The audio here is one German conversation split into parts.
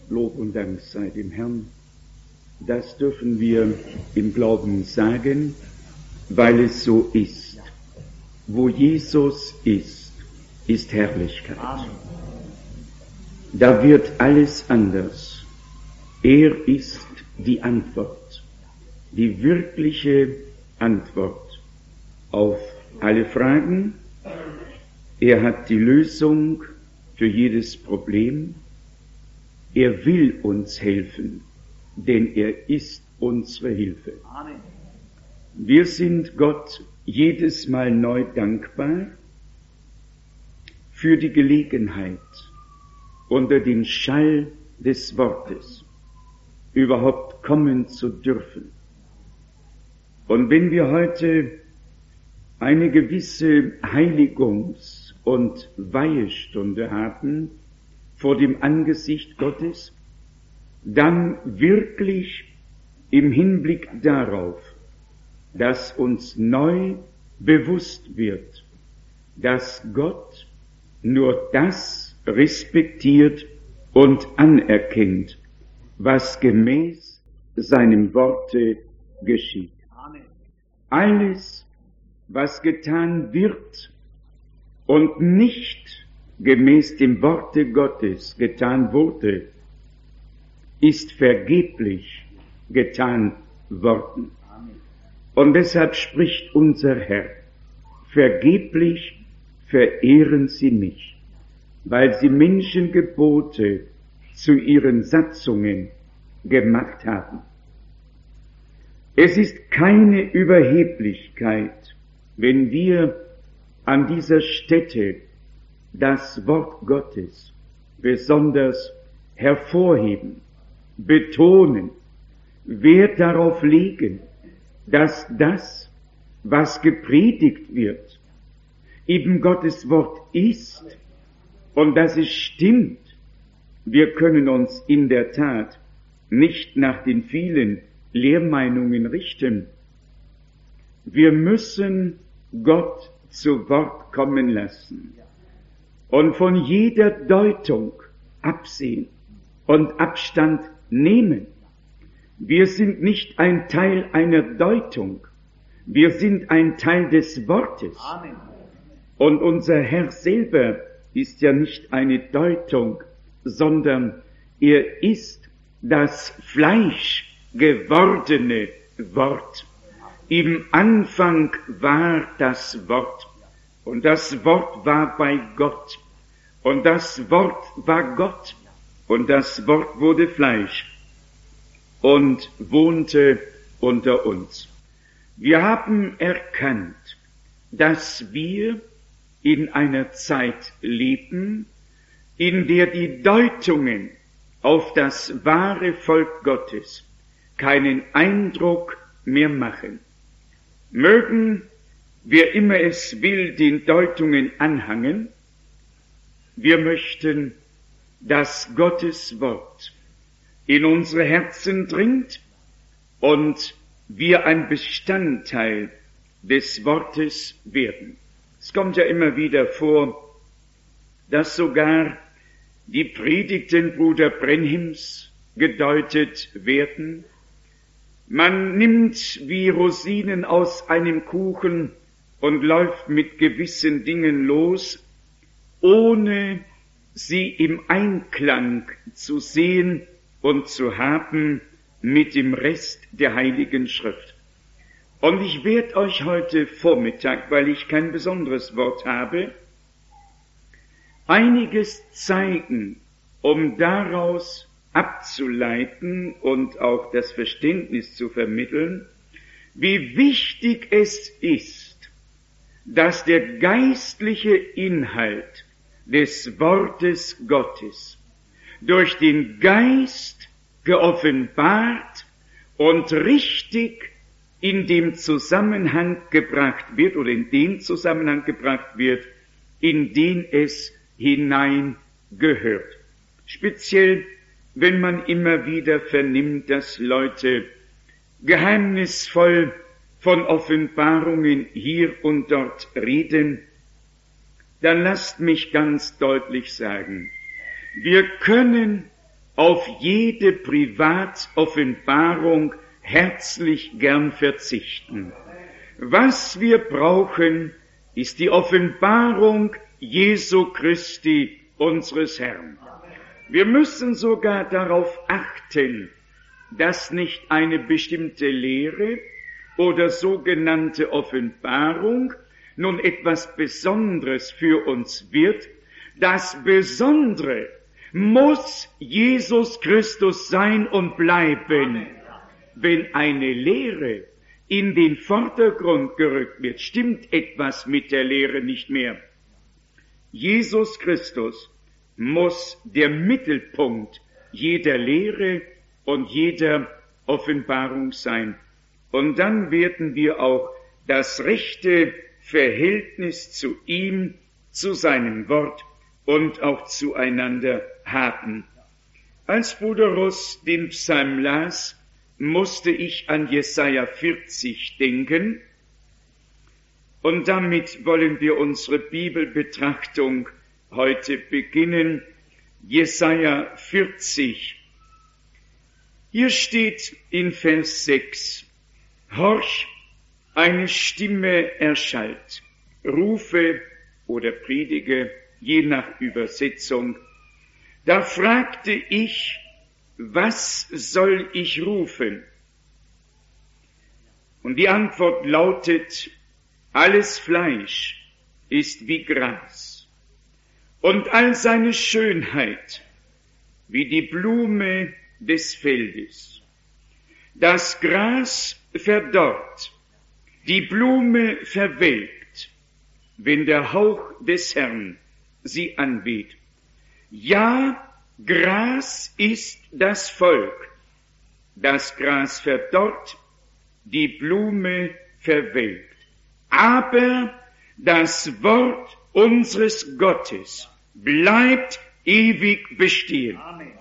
Lob und Dank sei dem Herrn. Das dürfen wir im Glauben sagen, weil es so ist. Wo Jesus ist, ist Herrlichkeit. Da wird alles anders. Er ist die Antwort, die wirkliche Antwort auf alle Fragen. Er hat die Lösung für jedes Problem. Er will uns helfen, denn er ist unsere Hilfe. Amen. Wir sind Gott jedes Mal neu dankbar für die Gelegenheit, unter den Schall des Wortes überhaupt kommen zu dürfen. Und wenn wir heute eine gewisse Heiligungs- und Weihestunde haben vor dem Angesicht Gottes, dann wirklich im Hinblick darauf, dass uns neu bewusst wird, dass Gott nur das respektiert und anerkennt, was gemäß seinem Worte geschieht. Amen. Alles, was getan wird und nicht gemäß dem Worte Gottes getan wurde, ist vergeblich getan worden. Und deshalb spricht unser Herr: Vergeblich verehren sie mich, weil sie Menschengebote zu ihren Satzungen gemacht haben. Es ist keine Überheblichkeit, wenn wir an dieser Stätte das Wort Gottes besonders hervorheben, betonen, Wert darauf legen, dass das, was gepredigt wird, eben Gottes Wort ist und dass es stimmt. Wir können uns in der Tat nicht nach den vielen Lehrmeinungen richten. Wir müssen Gott zu Wort kommen lassen und von jeder Deutung absehen und Abstand nehmen. Wir sind nicht ein Teil einer Deutung, wir sind ein Teil des Wortes. Amen. Und unser Herr selber ist ja nicht eine Deutung, sondern er ist das Fleisch gewordene Wort. Im Anfang war das Wort, und das Wort war bei Gott, und das Wort war Gott, und das Wort wurde Fleisch und wohnte unter uns. Wir haben erkannt, dass wir in einer Zeit leben, in der die Deutungen auf das wahre Volk Gottes keinen Eindruck mehr machen. Mögen, wer immer es will, den Deutungen anhangen. Wir möchten, dass Gottes Wort in unsere Herzen dringt und wir ein Bestandteil des Wortes werden. Es kommt ja immer wieder vor, dass sogar die Predigten Bruder Brenhims gedeutet werden. Man nimmt wie Rosinen aus einem Kuchen und läuft mit gewissen Dingen los, ohne sie im Einklang zu sehen und zu haben mit dem Rest der Heiligen Schrift. Und ich werde euch heute Vormittag, weil ich kein besonderes Wort habe, einiges zeigen, um daraus abzuleiten und auch das Verständnis zu vermitteln, wie wichtig es ist, dass der geistliche Inhalt des Wortes Gottes durch den Geist geoffenbart und richtig in dem Zusammenhang gebracht wird oder in den Zusammenhang gebracht wird, in den es hineingehört. Speziell, wenn man immer wieder vernimmt, dass Leute geheimnisvoll von Offenbarungen hier und dort reden, dann lasst mich ganz deutlich sagen, wir können auf jede Privatoffenbarung herzlich gern verzichten. Was wir brauchen, ist die Offenbarung Jesu Christi, unseres Herrn. Wir müssen sogar darauf achten, dass nicht eine bestimmte Lehre oder sogenannte Offenbarung nun etwas Besonderes für uns wird. Das Besondere muss Jesus Christus sein und bleiben. Wenn eine Lehre in den Vordergrund gerückt wird, stimmt etwas mit der Lehre nicht mehr. Jesus Christus muss der Mittelpunkt jeder Lehre und jeder Offenbarung sein. Und dann werden wir auch das rechte Verhältnis zu ihm, zu seinem Wort und auch zueinander haben. Als Bruder Ross den Psalm las, musste ich an Jesaja 40 denken. Und damit wollen wir unsere Bibelbetrachtung heute beginnen. Jesaja 40. Hier steht in Vers 6, Horch, eine Stimme erschallt, rufe oder predige, je nach Übersetzung. Da fragte ich, was soll ich rufen? Und die Antwort lautet, alles Fleisch ist wie Gras und all seine Schönheit wie die Blume des Feldes. Das Gras verdorrt, die Blume verwelkt, wenn der Hauch des Herrn sie anweht. Ja, Gras ist das Volk, das Gras verdorrt, die Blume verwelkt. Aber das Wort unseres Gottes bleibt ewig bestehen. Amen.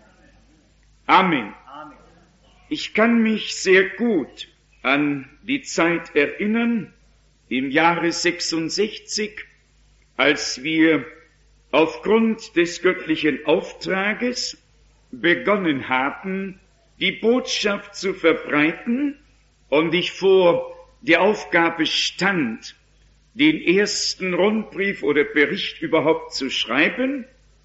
Amen. Ich kann mich sehr gut an die Zeit erinnern, im Jahre 66, als wir aufgrund des göttlichen Auftrages begonnen haben, die Botschaft zu verbreiten, und ich vor der Aufgabe stand, den ersten Rundbrief oder Bericht überhaupt zu schreiben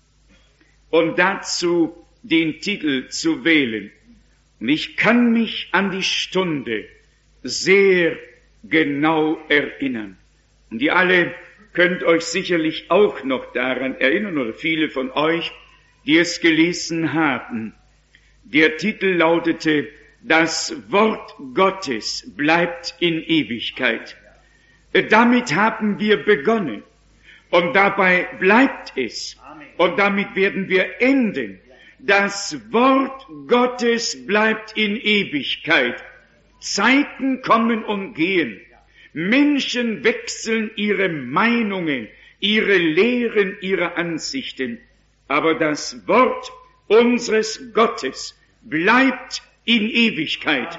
und dazu den Titel zu wählen. Und ich kann mich an die Stunde sehr genau erinnern. Und ihr alle könnt euch sicherlich auch noch daran erinnern, oder viele von euch, die es gelesen haben. Der Titel lautete, das Wort Gottes bleibt in Ewigkeit. Damit haben wir begonnen. Und dabei bleibt es. Und damit werden wir enden. Das Wort Gottes bleibt in Ewigkeit. Zeiten kommen und gehen. Menschen wechseln ihre Meinungen, ihre Lehren, ihre Ansichten. Aber das Wort unseres Gottes bleibt in Ewigkeit.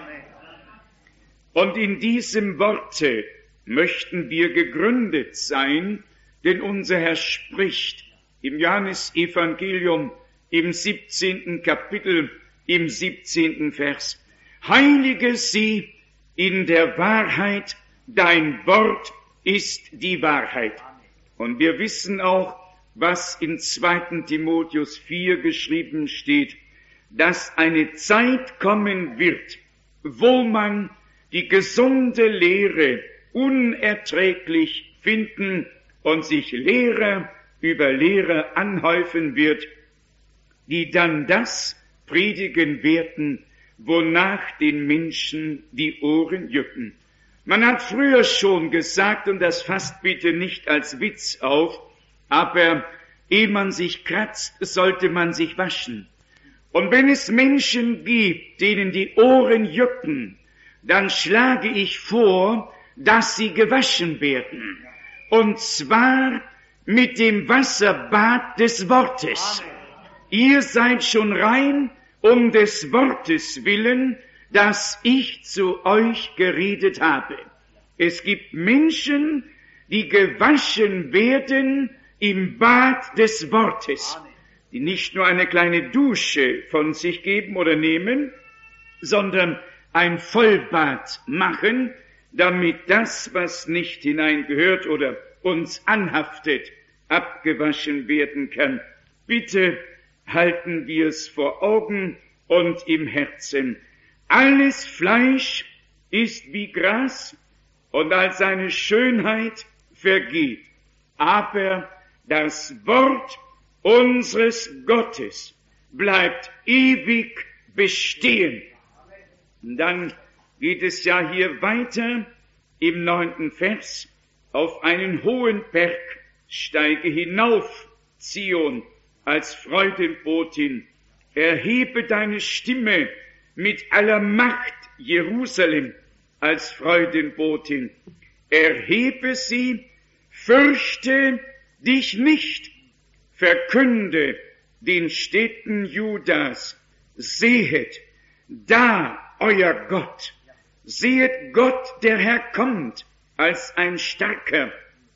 Und in diesem Worte möchten wir gegründet sein, denn unser Herr spricht im Johannesevangelium im 17. Kapitel, im 17. Vers. Heilige sie in der Wahrheit, dein Wort ist die Wahrheit. Und wir wissen auch, was in 2. Timotheus 4 geschrieben steht, dass eine Zeit kommen wird, wo man die gesunde Lehre unerträglich finden und sich Lehrer über Lehrer anhäufen wird, die dann das predigen werden, wonach den Menschen die Ohren jucken. Man hat früher schon gesagt, und das fasst bitte nicht als Witz auf, aber ehe man sich kratzt, sollte man sich waschen. Und wenn es Menschen gibt, denen die Ohren jucken, dann schlage ich vor, dass sie gewaschen werden. Und zwar mit dem Wasserbad des Wortes. Ihr seid schon rein um des Wortes willen, das ich zu euch geredet habe. Es gibt Menschen, die gewaschen werden im Bad des Wortes. die nicht nur eine kleine Dusche von sich geben oder nehmen, sondern ein Vollbad machen, damit das, was nicht hineingehört oder uns anhaftet, abgewaschen werden kann. Bitte halten wir es vor Augen und im Herzen. Alles Fleisch ist wie Gras und all seine Schönheit vergeht. Aber das Wort unseres Gottes bleibt ewig bestehen. Und dann geht es ja hier weiter im 9. Vers. Auf einen hohen Berg steige hinauf, Zion, als Freudenbotin. Erhebe deine Stimme mit aller Macht, Jerusalem, als Freudenbotin. Erhebe sie, fürchte dich nicht, verkünde den Städten Judas, sehet, da euer Gott, sehet Gott, der Herr kommt, als ein Starker,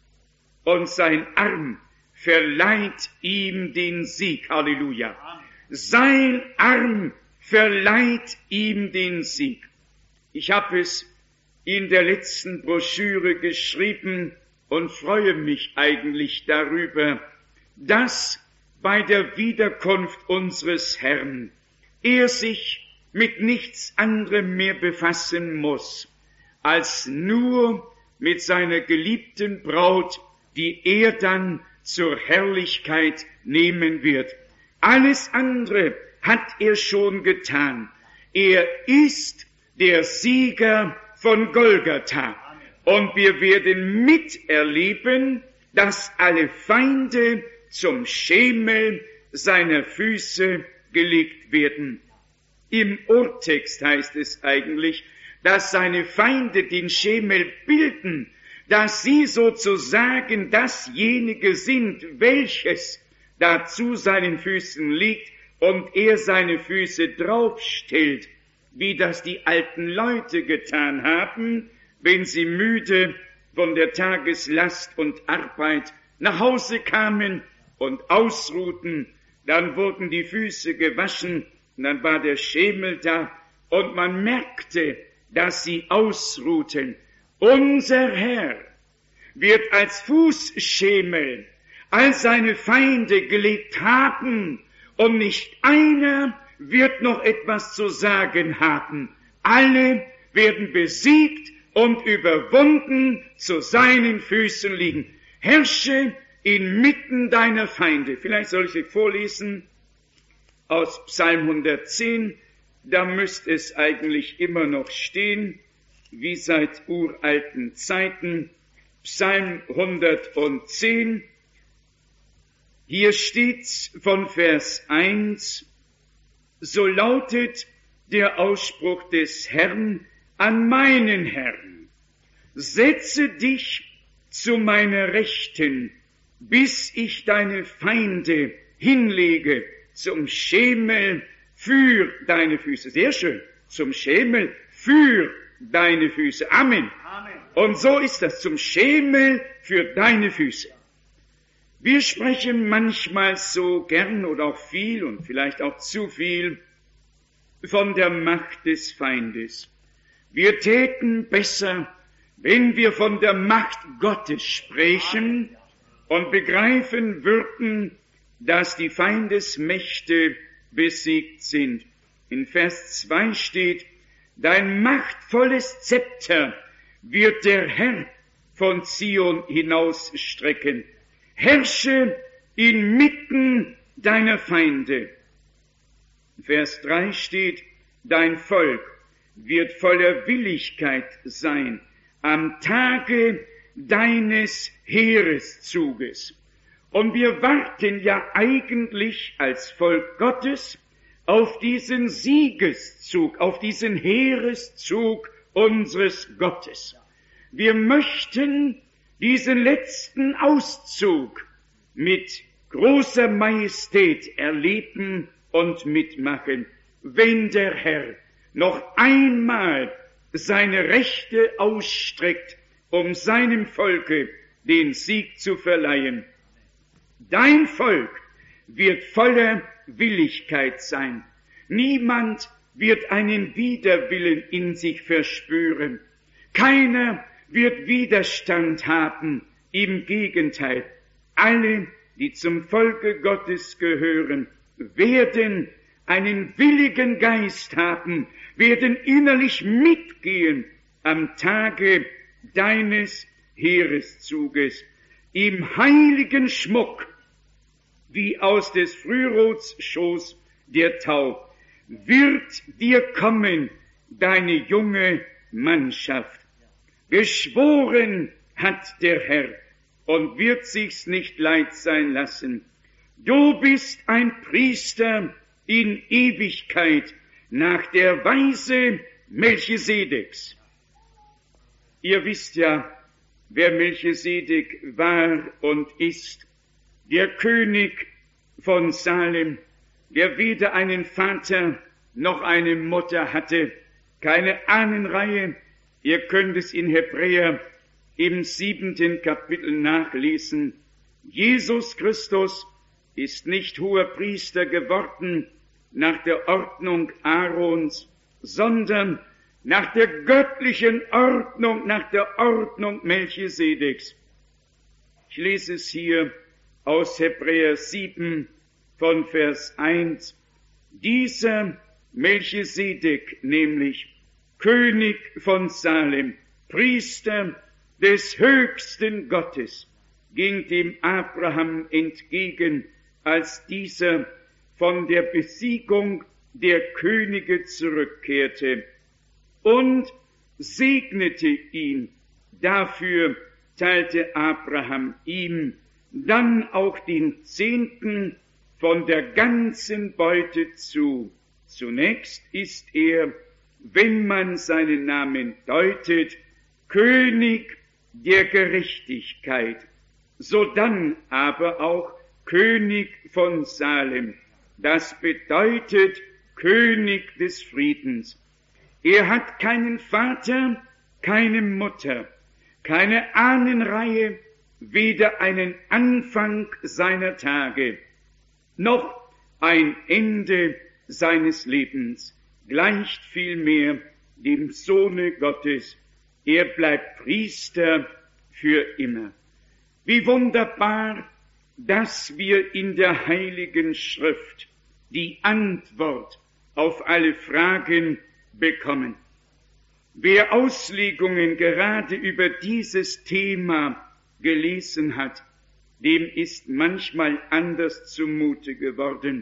und sein Arm verleiht ihm den Sieg. Halleluja. Sein Arm verleiht ihm den Sieg. Ich habe es in der letzten Broschüre geschrieben und freue mich eigentlich darüber, dass bei der Wiederkunft unseres Herrn er sich mit nichts anderem mehr befassen muss, als nur mit seiner geliebten Braut, die er dann zur Herrlichkeit nehmen wird. Alles andere hat er schon getan. Er ist der Sieger von Golgatha. Und wir werden miterleben, dass alle Feinde zum Schemel seiner Füße gelegt werden. Im Urtext heißt es eigentlich, dass seine Feinde den Schemel bilden, dass sie sozusagen dasjenige sind, welches da zu seinen Füßen liegt und er seine Füße draufstellt, wie das die alten Leute getan haben, wenn sie müde von der Tageslast und Arbeit nach Hause kamen und ausruhten, dann wurden die Füße gewaschen, und dann war der Schemel da und man merkte, dass sie ausruhten. Unser Herr wird als Fußschemel all seine Feinde gelegt haben und nicht einer wird noch etwas zu sagen haben. Alle werden besiegt und überwunden zu seinen Füßen liegen. Herrsche inmitten deiner Feinde. Vielleicht soll ich sie vorlesen aus Psalm 110. Da müsste es eigentlich immer noch stehen, wie seit uralten Zeiten. Psalm 110. Hier steht's von Vers 1. So lautet der Ausspruch des Herrn an meinen Herrn. Setze dich zu meiner Rechten, bis ich deine Feinde hinlege zum Schemel für deine Füße. Sehr schön. Zum Schemel für deine Füße. Amen. Amen. Und so ist das. Zum Schemel für deine Füße. Wir sprechen manchmal so gern oder auch viel und vielleicht auch zu viel von der Macht des Feindes. Wir täten besser, wenn wir von der Macht Gottes sprechen und begreifen würden, dass die Feindesmächte besiegt sind. In Vers 2 steht, dein machtvolles Zepter wird der Herr von Zion hinausstrecken. Herrsche inmitten deiner Feinde. Vers 3 steht, dein Volk wird voller Willigkeit sein am Tage deines Heereszuges. Und wir warten ja eigentlich als Volk Gottes auf diesen Siegeszug, auf diesen Heereszug unseres Gottes. Wir möchten diesen letzten Auszug mit großer Majestät erleben und mitmachen, wenn der Herr noch einmal seine Rechte ausstreckt, um seinem Volke den Sieg zu verleihen. Dein Volk wird voller Willigkeit sein. Niemand wird einen Widerwillen in sich verspüren. Keiner wird Widerstand haben. Im Gegenteil, alle, die zum Volke Gottes gehören, werden einen willigen Geist haben, werden innerlich mitgehen am Tage deines Heereszuges, im heiligen Schmuck, wie aus des Frührots Schoß der Tau, wird dir kommen, deine junge Mannschaft. Geschworen hat der Herr und wird sich's nicht leid sein lassen. Du bist ein Priester in Ewigkeit nach der Weise Melchisedeks. Ihr wisst ja, wer Melchisedek war und ist, der König von Salem, der weder einen Vater noch eine Mutter hatte, keine Ahnenreihe. Ihr könnt es in Hebräer im 7. Kapitel nachlesen. Jesus Christus ist nicht hoher Priester geworden nach der Ordnung Aarons, sondern nach der göttlichen Ordnung, nach der Ordnung Melchisedeks. Ich lese es hier aus Hebräer 7 von Vers 1. Dieser Melchisedek, nämlich König von Salem, Priester des höchsten Gottes, ging dem Abraham entgegen, als dieser von der Besiegung der Könige zurückkehrte, und segnete ihn. Dafür teilte Abraham ihm dann auch den 10. von der ganzen Beute zu. Zunächst ist er, wenn man seinen Namen deutet, König der Gerechtigkeit, sodann aber auch König von Salem. Das bedeutet König des Friedens. Er hat keinen Vater, keine Mutter, keine Ahnenreihe, weder einen Anfang seiner Tage, noch ein Ende seines Lebens, gleicht vielmehr dem Sohne Gottes. Er bleibt Priester für immer. Wie wunderbar, dass wir in der Heiligen Schrift die Antwort auf alle Fragen bekommen. Wer Auslegungen gerade über dieses Thema gelesen hat, dem ist manchmal anders zumute geworden.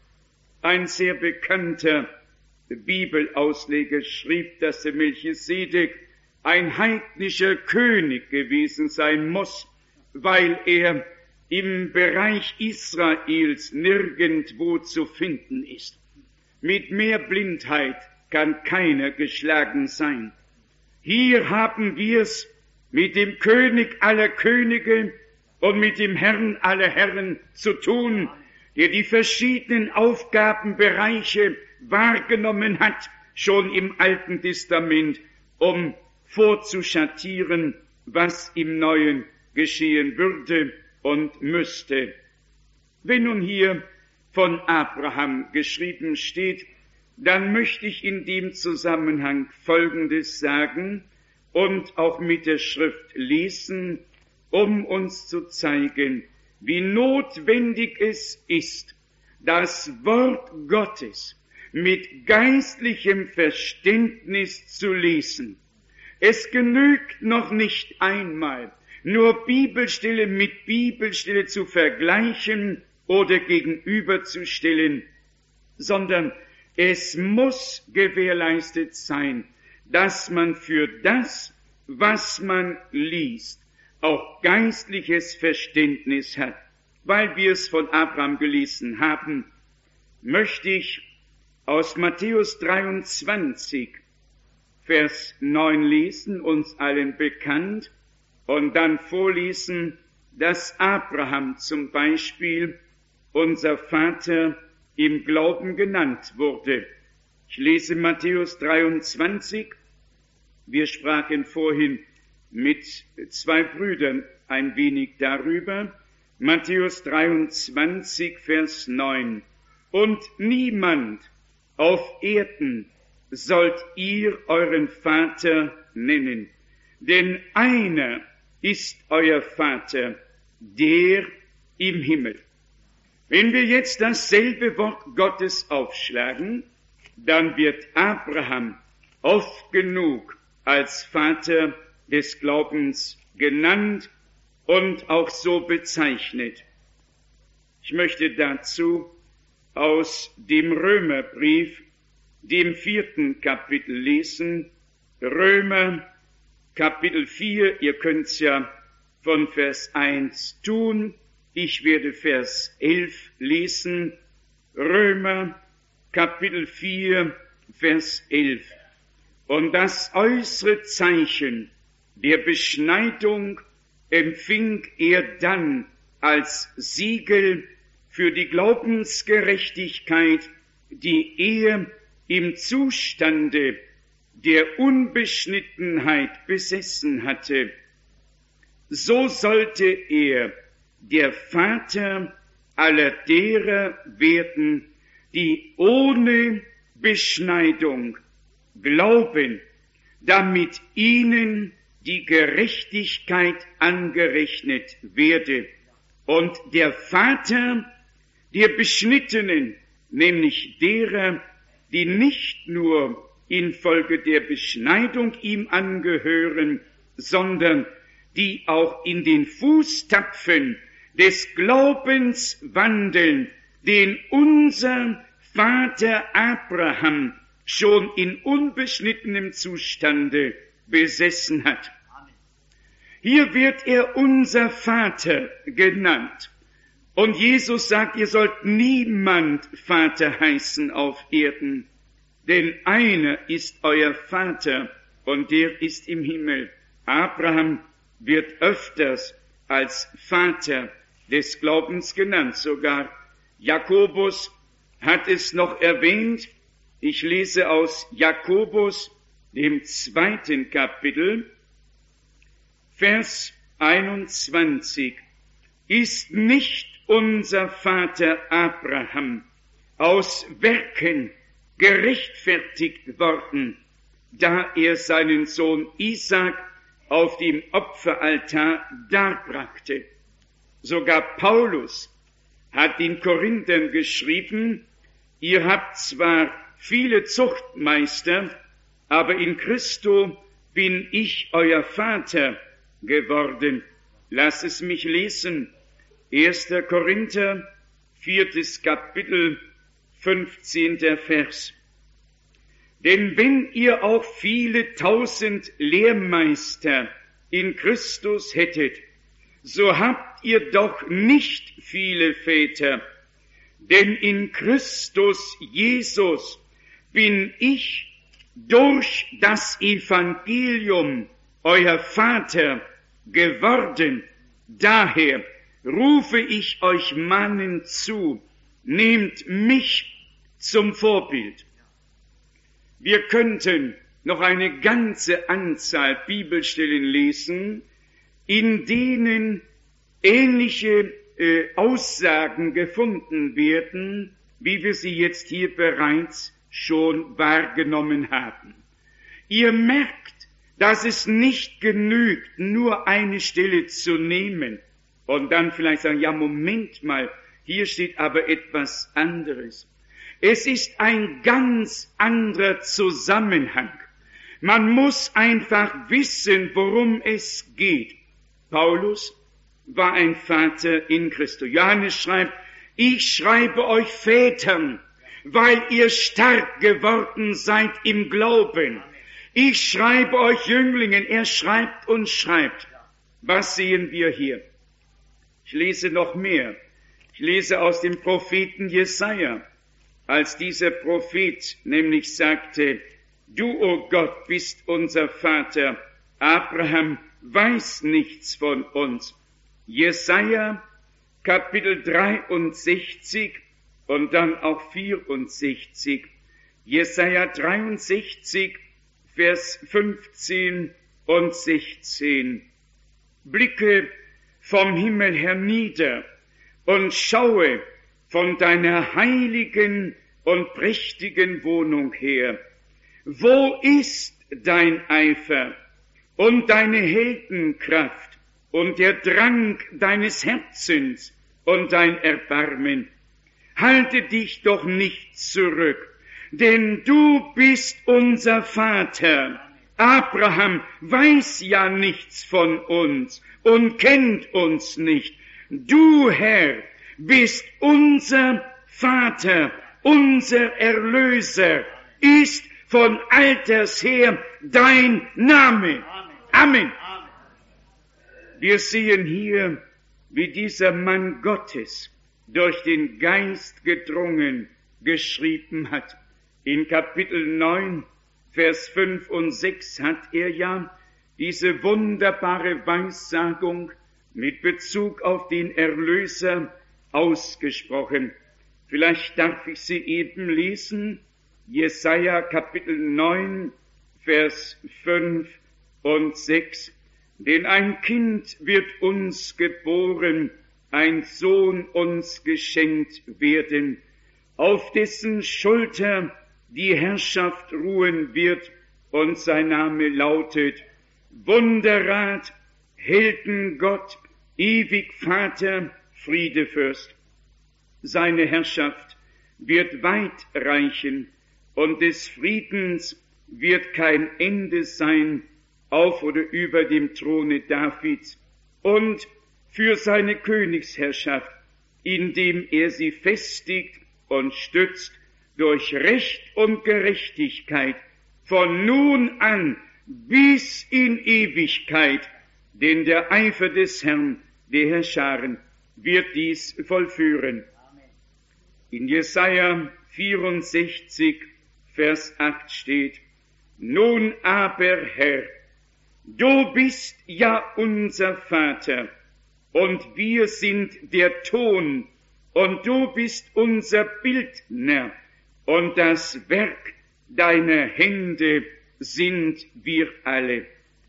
Ein sehr bekannter Bibelausleger schrieb, dass der Melchisedek ein heidnischer König gewesen sein muss, weil er im Bereich Israels nirgendwo zu finden ist. Mit mehr Blindheit kann keiner geschlagen sein. Hier haben wir's mit dem König aller Könige und mit dem Herrn aller Herren zu tun, der die verschiedenen Aufgabenbereiche wahrgenommen hat, schon im Alten Testament, um vorzuschattieren, was im Neuen geschehen würde und müsste. Wenn nun hier von Abraham geschrieben steht, dann möchte ich in dem Zusammenhang Folgendes sagen und auch mit der Schrift lesen, um uns zu zeigen, wie notwendig es ist, das Wort Gottes mit geistlichem Verständnis zu lesen. Es genügt noch nicht einmal, nur Bibelstelle mit Bibelstelle zu vergleichen oder gegenüberzustellen, sondern es muss gewährleistet sein, dass man für das, was man liest, auch geistliches Verständnis hat. Weil wir es von Abraham gelesen haben, möchte ich aus Matthäus 23, Vers 9 lesen, uns allen bekannt, und dann vorlesen, dass Abraham zum Beispiel unser Vater im Glauben genannt wurde. Ich lese Matthäus 23. Wir sprachen vorhin mit zwei Brüdern ein wenig darüber, Matthäus 23, Vers 9. Und niemand auf Erden sollt ihr euren Vater nennen, denn einer ist euer Vater, der im Himmel. Wenn wir jetzt dasselbe Wort Gottes aufschlagen, dann wird Abraham oft genug als Vater des Glaubens genannt und auch so bezeichnet. Ich möchte dazu aus dem Römerbrief, dem 4. Kapitel lesen. Römer Kapitel 4, ihr könnt's ja von Vers 1 tun. Ich werde Vers 11 lesen. Römer Kapitel 4, Vers 11. Und das äußere Zeichen der Beschneidung empfing er dann als Siegel für die Glaubensgerechtigkeit, die er im Zustande der Unbeschnittenheit besessen hatte. So sollte er der Vater aller derer werden, die ohne Beschneidung glauben, damit ihnen die Gerechtigkeit angerechnet werde. Und der Vater der Beschnittenen, nämlich derer, die nicht nur infolge der Beschneidung ihm angehören, sondern die auch in den Fußtapfen des Glaubens wandeln, den unser Vater Abraham schon in unbeschnittenem Zustande besessen hat. Hier wird er unser Vater genannt. Und Jesus sagt, ihr sollt niemand Vater heißen auf Erden, denn einer ist euer Vater und der ist im Himmel. Abraham wird öfters als Vater des Glaubens genannt. Sogar Jakobus hat es noch erwähnt. Ich lese aus Jakobus, dem 2. Kapitel, Vers 21. Ist nicht unser Vater Abraham aus Werken gerechtfertigt worden, da er seinen Sohn Isaak auf dem Opferaltar darbrachte? Sogar Paulus hat den Korinthern geschrieben, ihr habt zwar viele Zuchtmeister, aber in Christo bin ich euer Vater geworden. Lass es mich lesen. 1. Korinther, 4. Kapitel, 15. Vers. Denn wenn ihr auch viele tausend Lehrmeister in Christus hättet, so habt ihr doch nicht viele Väter, denn in Christus Jesus bin ich durch das Evangelium euer Vater geworden. Daher rufe ich euch mahnend zu, nehmt mich zum Vorbild. Wir könnten noch eine ganze Anzahl Bibelstellen lesen, in denen ähnliche Aussagen gefunden werden, wie wir sie jetzt hier bereits schon wahrgenommen haben. Ihr merkt, dass es nicht genügt, nur eine Stelle zu nehmen und dann vielleicht sagen, ja, Moment mal, hier steht aber etwas anderes. Es ist ein ganz anderer Zusammenhang. Man muss einfach wissen, worum es geht. Paulus war ein Vater in Christus. Johannes schreibt, ich schreibe euch Vätern, weil ihr stark geworden seid im Glauben. Ich schreibe euch Jünglingen. Er schreibt und schreibt. Was sehen wir hier? Ich lese noch mehr. Ich lese aus dem Propheten Jesaja, als dieser Prophet nämlich sagte, du, o Gott, bist unser Vater, Abraham weiß nichts von uns. Jesaja, Kapitel 63 und dann auch 64. Jesaja 63, Vers 15 und 16. Blicke vom Himmel hernieder und schaue von deiner heiligen und prächtigen Wohnung her. Wo ist dein Eifer und deine Heldenkraft und der Drang deines Herzens und dein Erbarmen? Halte dich doch nicht zurück, denn du bist unser Vater. Abraham weiß ja nichts von uns und kennt uns nicht. Du, Herr, bist unser Vater, unser Erlöser, ist von alters her dein Name. Amen. Wir sehen hier, wie dieser Mann Gottes durch den Geist gedrungen geschrieben hat. In Kapitel 9, Vers 5 und 6 hat er ja diese wunderbare Weissagung mit Bezug auf den Erlöser ausgesprochen. Vielleicht darf ich sie eben lesen. Jesaja Kapitel 9, Vers 5 und 6. Denn ein Kind wird uns geboren, ein Sohn uns geschenkt werden, auf dessen Schulter die Herrschaft ruhen wird, und sein Name lautet Wunderrat, Heldengott, ewig Vater, Friedefürst. Seine Herrschaft wird weit reichen, und des Friedens wird kein Ende sein auf oder über dem Throne Davids und für seine Königsherrschaft, indem er sie festigt und stützt durch Recht und Gerechtigkeit von nun an bis in Ewigkeit, denn der Eifer des Herrn, der Herrscharen, wird dies vollführen. In Jesaja 64, Vers 8 steht, nun aber, Herr, du bist ja unser Vater, und wir sind der Ton, und du bist unser Bildner, und das Werk deiner Hände sind wir alle.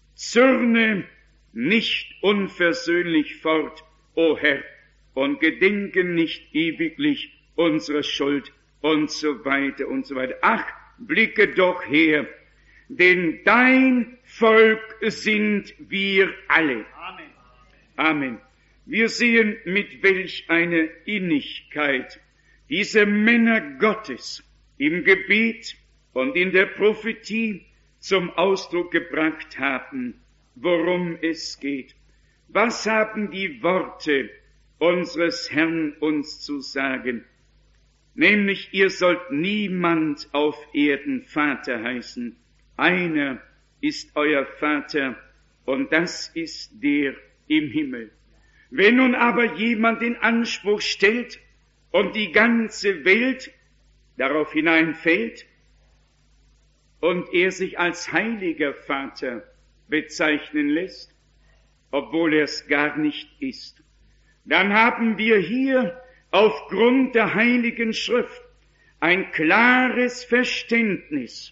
Zürne nicht unversöhnlich fort, o Herr, und gedenke nicht ewiglich unserer Schuld, und so weiter und so weiter. Ach, blicke doch her, denn dein Volk sind wir alle. Amen. Amen. Wir sehen, mit welch einer Innigkeit diese Männer Gottes im Gebet und in der Prophetie zum Ausdruck gebracht haben, worum es geht. Was haben die Worte unseres Herrn uns zu sagen? Nämlich, ihr sollt niemand auf Erden Vater heißen. Einer ist euer Vater, und das ist der im Himmel. Wenn nun aber jemand in Anspruch stellt und die ganze Welt darauf hineinfällt und er sich als heiliger Vater bezeichnen lässt, obwohl er es gar nicht ist, dann haben wir hier aufgrund der Heiligen Schrift ein klares Verständnis.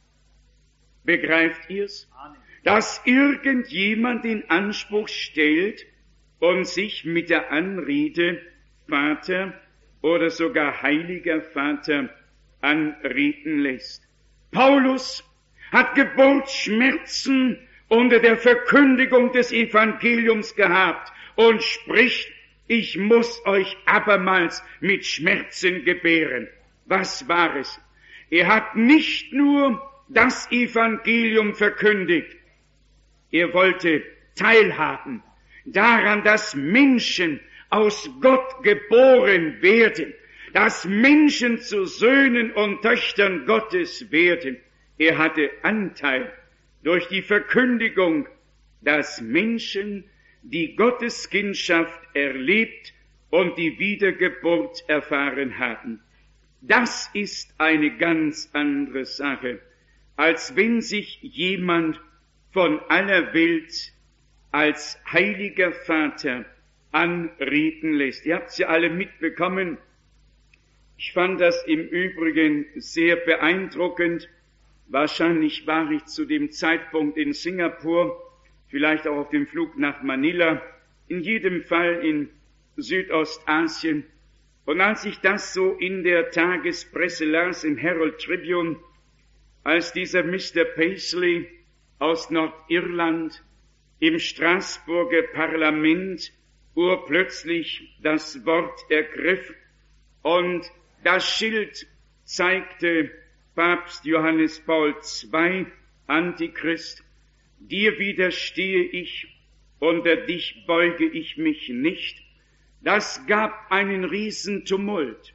Begreift ihr's? Dass irgendjemand in Anspruch stellt und sich mit der Anrede Vater oder sogar heiliger Vater anreden lässt. Paulus hat Geburtsschmerzen unter der Verkündigung des Evangeliums gehabt und spricht, ich muss euch abermals mit Schmerzen gebären. Was war es? Er hat nicht nur das Evangelium verkündigt, er wollte teilhaben daran, dass Menschen aus Gott geboren werden, dass Menschen zu Söhnen und Töchtern Gottes werden. Er hatte Anteil durch die Verkündigung, dass Menschen die Gotteskindschaft erlebt und die Wiedergeburt erfahren haben. Das ist eine ganz andere Sache, als wenn sich jemand von aller Welt als heiliger Vater anreden lässt. Ihr habt es ja alle mitbekommen. Ich fand das im Übrigen sehr beeindruckend. Wahrscheinlich war ich zu dem Zeitpunkt in Singapur, vielleicht auch auf dem Flug nach Manila, in jedem Fall in Südostasien. Und als ich das so in der Tagespresse las, im Herald Tribune, als dieser Mr. Paisley aus Nordirland im Straßburger Parlament urplötzlich das Wort ergriff und das Schild zeigte Papst Johannes Paul II, Antichrist, dir widerstehe ich, unter dich beuge ich mich nicht. Das gab einen Riesentumult.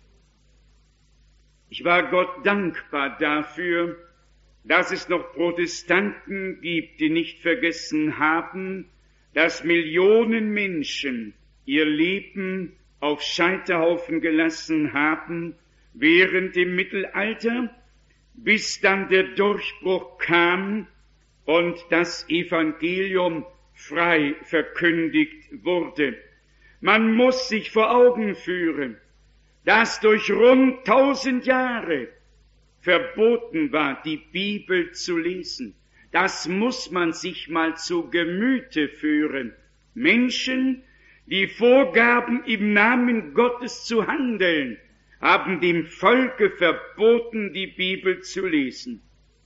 Ich war Gott dankbar dafür, dass es noch Protestanten gibt, die nicht vergessen haben, dass Millionen Menschen ihr Leben auf Scheiterhaufen gelassen haben während dem Mittelalter, bis dann der Durchbruch kam und das Evangelium frei verkündigt wurde. Man muss sich vor Augen führen, dass durch rund 1000 Jahre verboten war, die Bibel zu lesen. Das muss man sich mal zu Gemüte führen. Menschen, die vorgaben, im Namen Gottes zu handeln, haben dem Volke verboten, die Bibel zu lesen.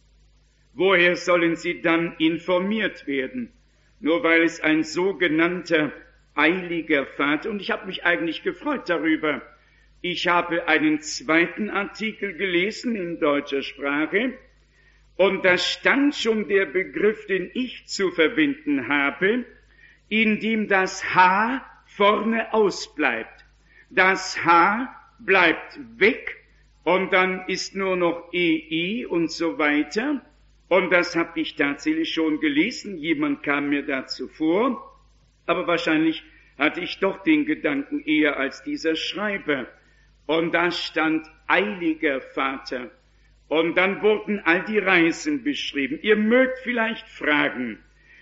Woher sollen sie dann informiert werden? Nur weil es ein sogenannter eiliger Vater, und ich habe mich eigentlich gefreut darüber. Ich habe einen zweiten Artikel gelesen in deutscher Sprache, und da stand schon der Begriff, den ich zu verwenden habe, in dem das H vorne ausbleibt. Das H bleibt weg und dann ist nur noch EI und so weiter. Und das habe ich tatsächlich schon gelesen. Jemand kam mir dazu vor, aber wahrscheinlich hatte ich doch den Gedanken eher als dieser Schreiber. Und da stand eiliger Vater. Und dann wurden all die Reisen beschrieben. Ihr mögt vielleicht fragen,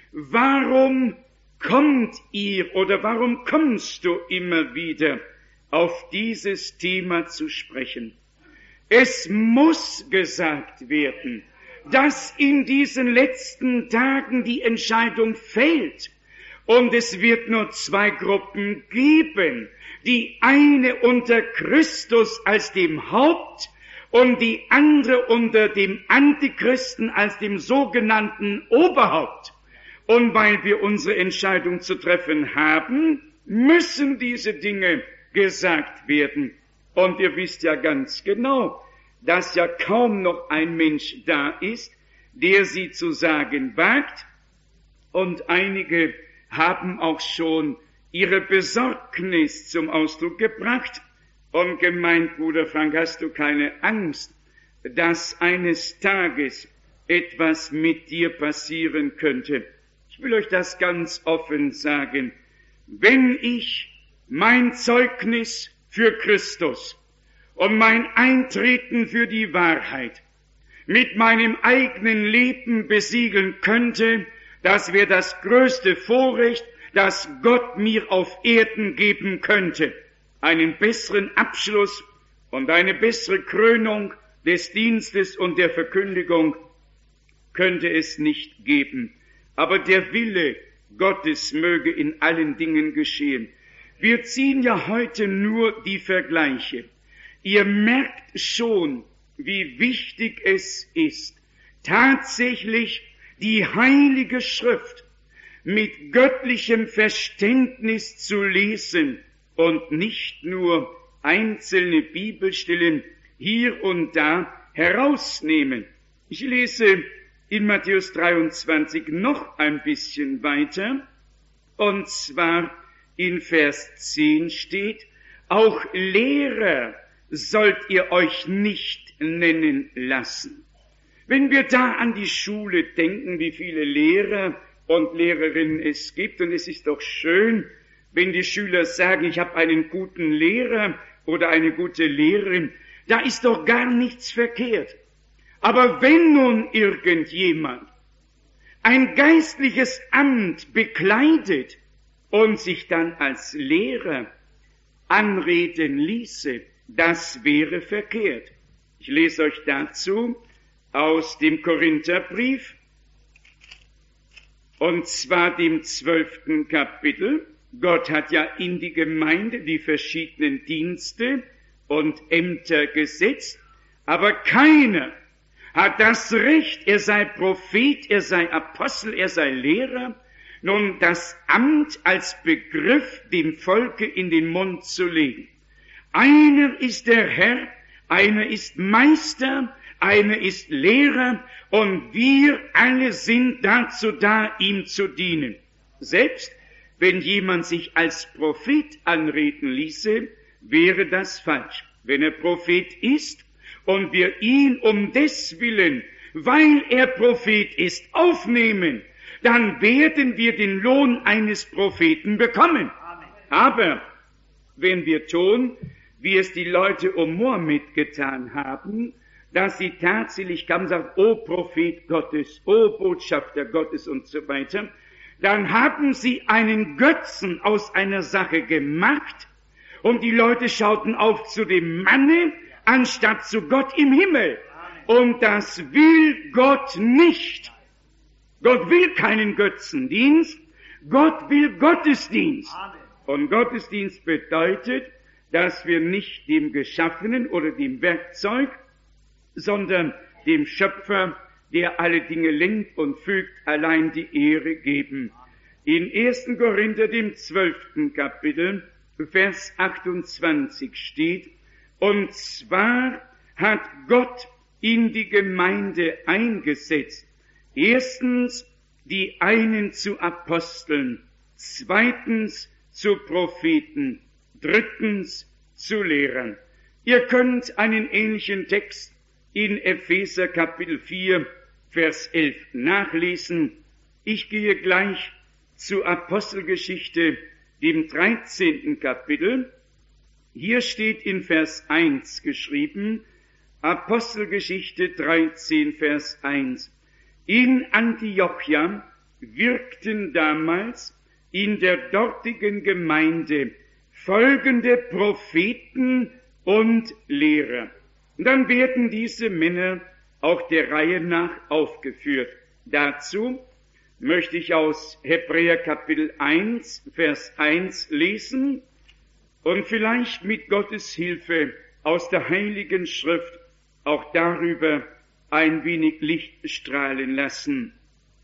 warum kommt ihr oder warum kommst du immer wieder auf dieses Thema zu sprechen? Es muss gesagt werden, dass in diesen letzten Tagen die Entscheidung fällt. Und es wird nur zwei Gruppen geben. Die eine unter Christus als dem Haupt und die andere unter dem Antichristen als dem sogenannten Oberhaupt. Und weil wir unsere Entscheidung zu treffen haben, müssen diese Dinge gesagt werden. Und ihr wisst ja ganz genau, dass ja kaum noch ein Mensch da ist, der sie zu sagen wagt. Und einige haben auch schon ihre Besorgnis zum Ausdruck gebracht und gemeint, Bruder Frank, hast du keine Angst, dass eines Tages etwas mit dir passieren könnte? Ich will euch das ganz offen sagen. Wenn ich mein Zeugnis für Christus und mein Eintreten für die Wahrheit mit meinem eigenen Leben besiegeln könnte, das wäre das größte Vorrecht, das Gott mir auf Erden geben könnte. Einen besseren Abschluss und eine bessere Krönung des Dienstes und der Verkündigung könnte es nicht geben. Aber der Wille Gottes möge in allen Dingen geschehen. Wir ziehen ja heute nur die Vergleiche. Ihr merkt schon, wie wichtig es ist, tatsächlich die Heilige Schrift mit göttlichem Verständnis zu lesen und nicht nur einzelne Bibelstellen hier und da herausnehmen. Ich lese in Matthäus 23 noch ein bisschen weiter, und zwar in Vers 10 steht, auch Lehrer sollt ihr euch nicht nennen lassen. Wenn wir da an die Schule denken, wie viele Lehrer und Lehrerinnen es gibt, und es ist doch schön, wenn die Schüler sagen, ich habe einen guten Lehrer oder eine gute Lehrerin, da ist doch gar nichts verkehrt. Aber wenn nun irgendjemand ein geistliches Amt bekleidet und sich dann als Lehrer anreden ließe, das wäre verkehrt. Ich lese euch dazu aus dem Korintherbrief, und zwar dem 12. Kapitel, Gott hat ja in die Gemeinde die verschiedenen Dienste und Ämter gesetzt, aber keiner hat das Recht, er sei Prophet, er sei Apostel, er sei Lehrer, nun das Amt als Begriff dem Volke in den Mund zu legen. Einer ist der Herr, einer ist Meister, einer ist Lehrer und wir alle sind dazu da, ihm zu dienen. Selbst wenn jemand sich als Prophet anreden ließe, wäre das falsch. Wenn er Prophet ist und wir ihn um deswillen, weil er Prophet ist, aufnehmen, dann werden wir den Lohn eines Propheten bekommen. Amen. Aber wenn wir tun, wie es die Leute um Mohammed getan haben, dass sie tatsächlich kamen und sagten, O Prophet Gottes, O Botschafter Gottes und so weiter, dann haben sie einen Götzen aus einer Sache gemacht und die Leute schauten auf zu dem Manne, anstatt zu Gott im Himmel. Und das will Gott nicht. Gott will keinen Götzendienst, Gott will Gottesdienst. Und Gottesdienst bedeutet, dass wir nicht dem Geschaffenen oder dem Werkzeug, sondern dem Schöpfer, der alle Dinge lenkt und fügt, allein die Ehre geben. In 1. Korinther, dem 12. Kapitel, Vers 28 steht, und zwar hat Gott in die Gemeinde eingesetzt, erstens die einen zu Aposteln, zweitens zu Propheten, drittens zu Lehrern. Ihr könnt einen ähnlichen Text in Epheser Kapitel 4, Vers 11 nachlesen. Ich gehe gleich zur Apostelgeschichte, dem 13. Kapitel. Hier steht in Vers 1 geschrieben, Apostelgeschichte 13, Vers 1. In Antiochia wirkten damals in der dortigen Gemeinde folgende Propheten und Lehrer. Und dann werden diese Männer auch der Reihe nach aufgeführt. Dazu möchte ich aus Hebräer Kapitel 1, Vers 1 lesen und vielleicht mit Gottes Hilfe aus der Heiligen Schrift auch darüber ein wenig Licht strahlen lassen.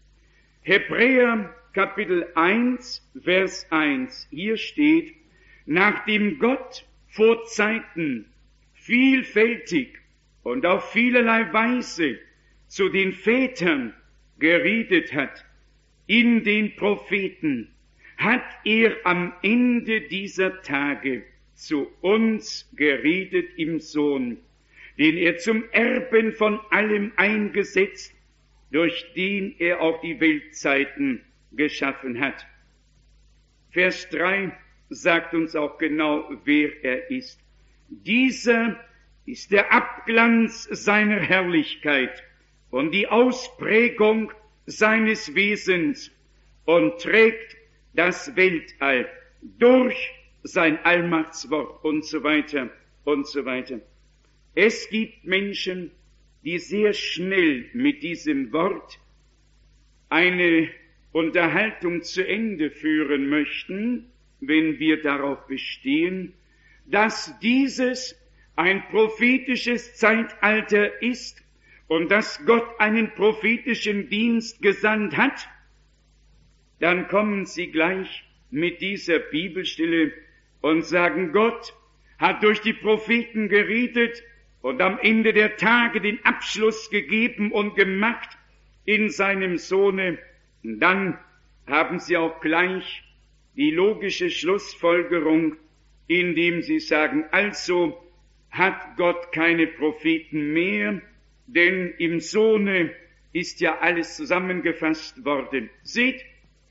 Hebräer Kapitel 1, Vers 1, hier steht, nachdem Gott vor Zeiten vielfältig und auf vielerlei Weise zu den Vätern geredet hat, in den Propheten, hat er am Ende dieser Tage zu uns geredet im Sohn, den er zum Erben von allem eingesetzt, durch den er auch die Weltzeiten geschaffen hat. Vers 3 sagt uns auch genau, wer er ist. Dieser ist der Abglanz seiner Herrlichkeit und die Ausprägung seines Wesens und trägt das Weltall durch sein Allmachtswort und so weiter und so weiter. Es gibt Menschen, die sehr schnell mit diesem Wort eine Unterhaltung zu Ende führen möchten, wenn wir darauf bestehen, dass dieses ein prophetisches Zeitalter ist und dass Gott einen prophetischen Dienst gesandt hat, dann kommen sie gleich mit dieser Bibelstelle und sagen, Gott hat durch die Propheten geredet und am Ende der Tage den Abschluss gegeben und gemacht in seinem Sohne. Und dann haben sie auch gleich die logische Schlussfolgerung, indem sie sagen, also hat Gott keine Propheten mehr, denn im Sohne ist ja alles zusammengefasst worden. Seht,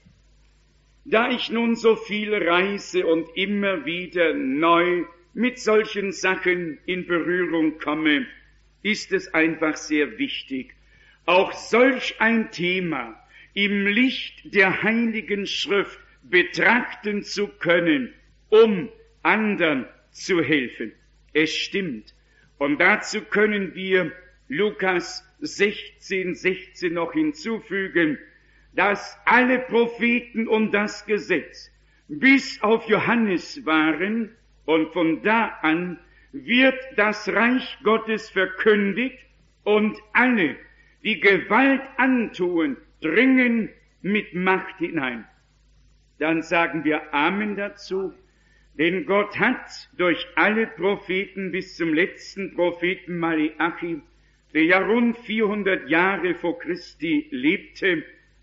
da ich nun so viel reise und immer wieder neu mit solchen Sachen in Berührung komme, ist es einfach sehr wichtig, auch solch ein Thema im Licht der Heiligen Schrift betrachten zu können, um anderen zu helfen. Es stimmt. Und dazu können wir Lukas 16 noch hinzufügen, dass alle Propheten und das Gesetz bis auf Johannes waren, und von da an wird das Reich Gottes verkündigt und alle, die Gewalt antun, dringen mit Macht hinein. Dann sagen wir Amen dazu, denn Gott hat durch alle Propheten bis zum letzten Propheten Maleachi, der ja rund 400 Jahre vor Christi lebte,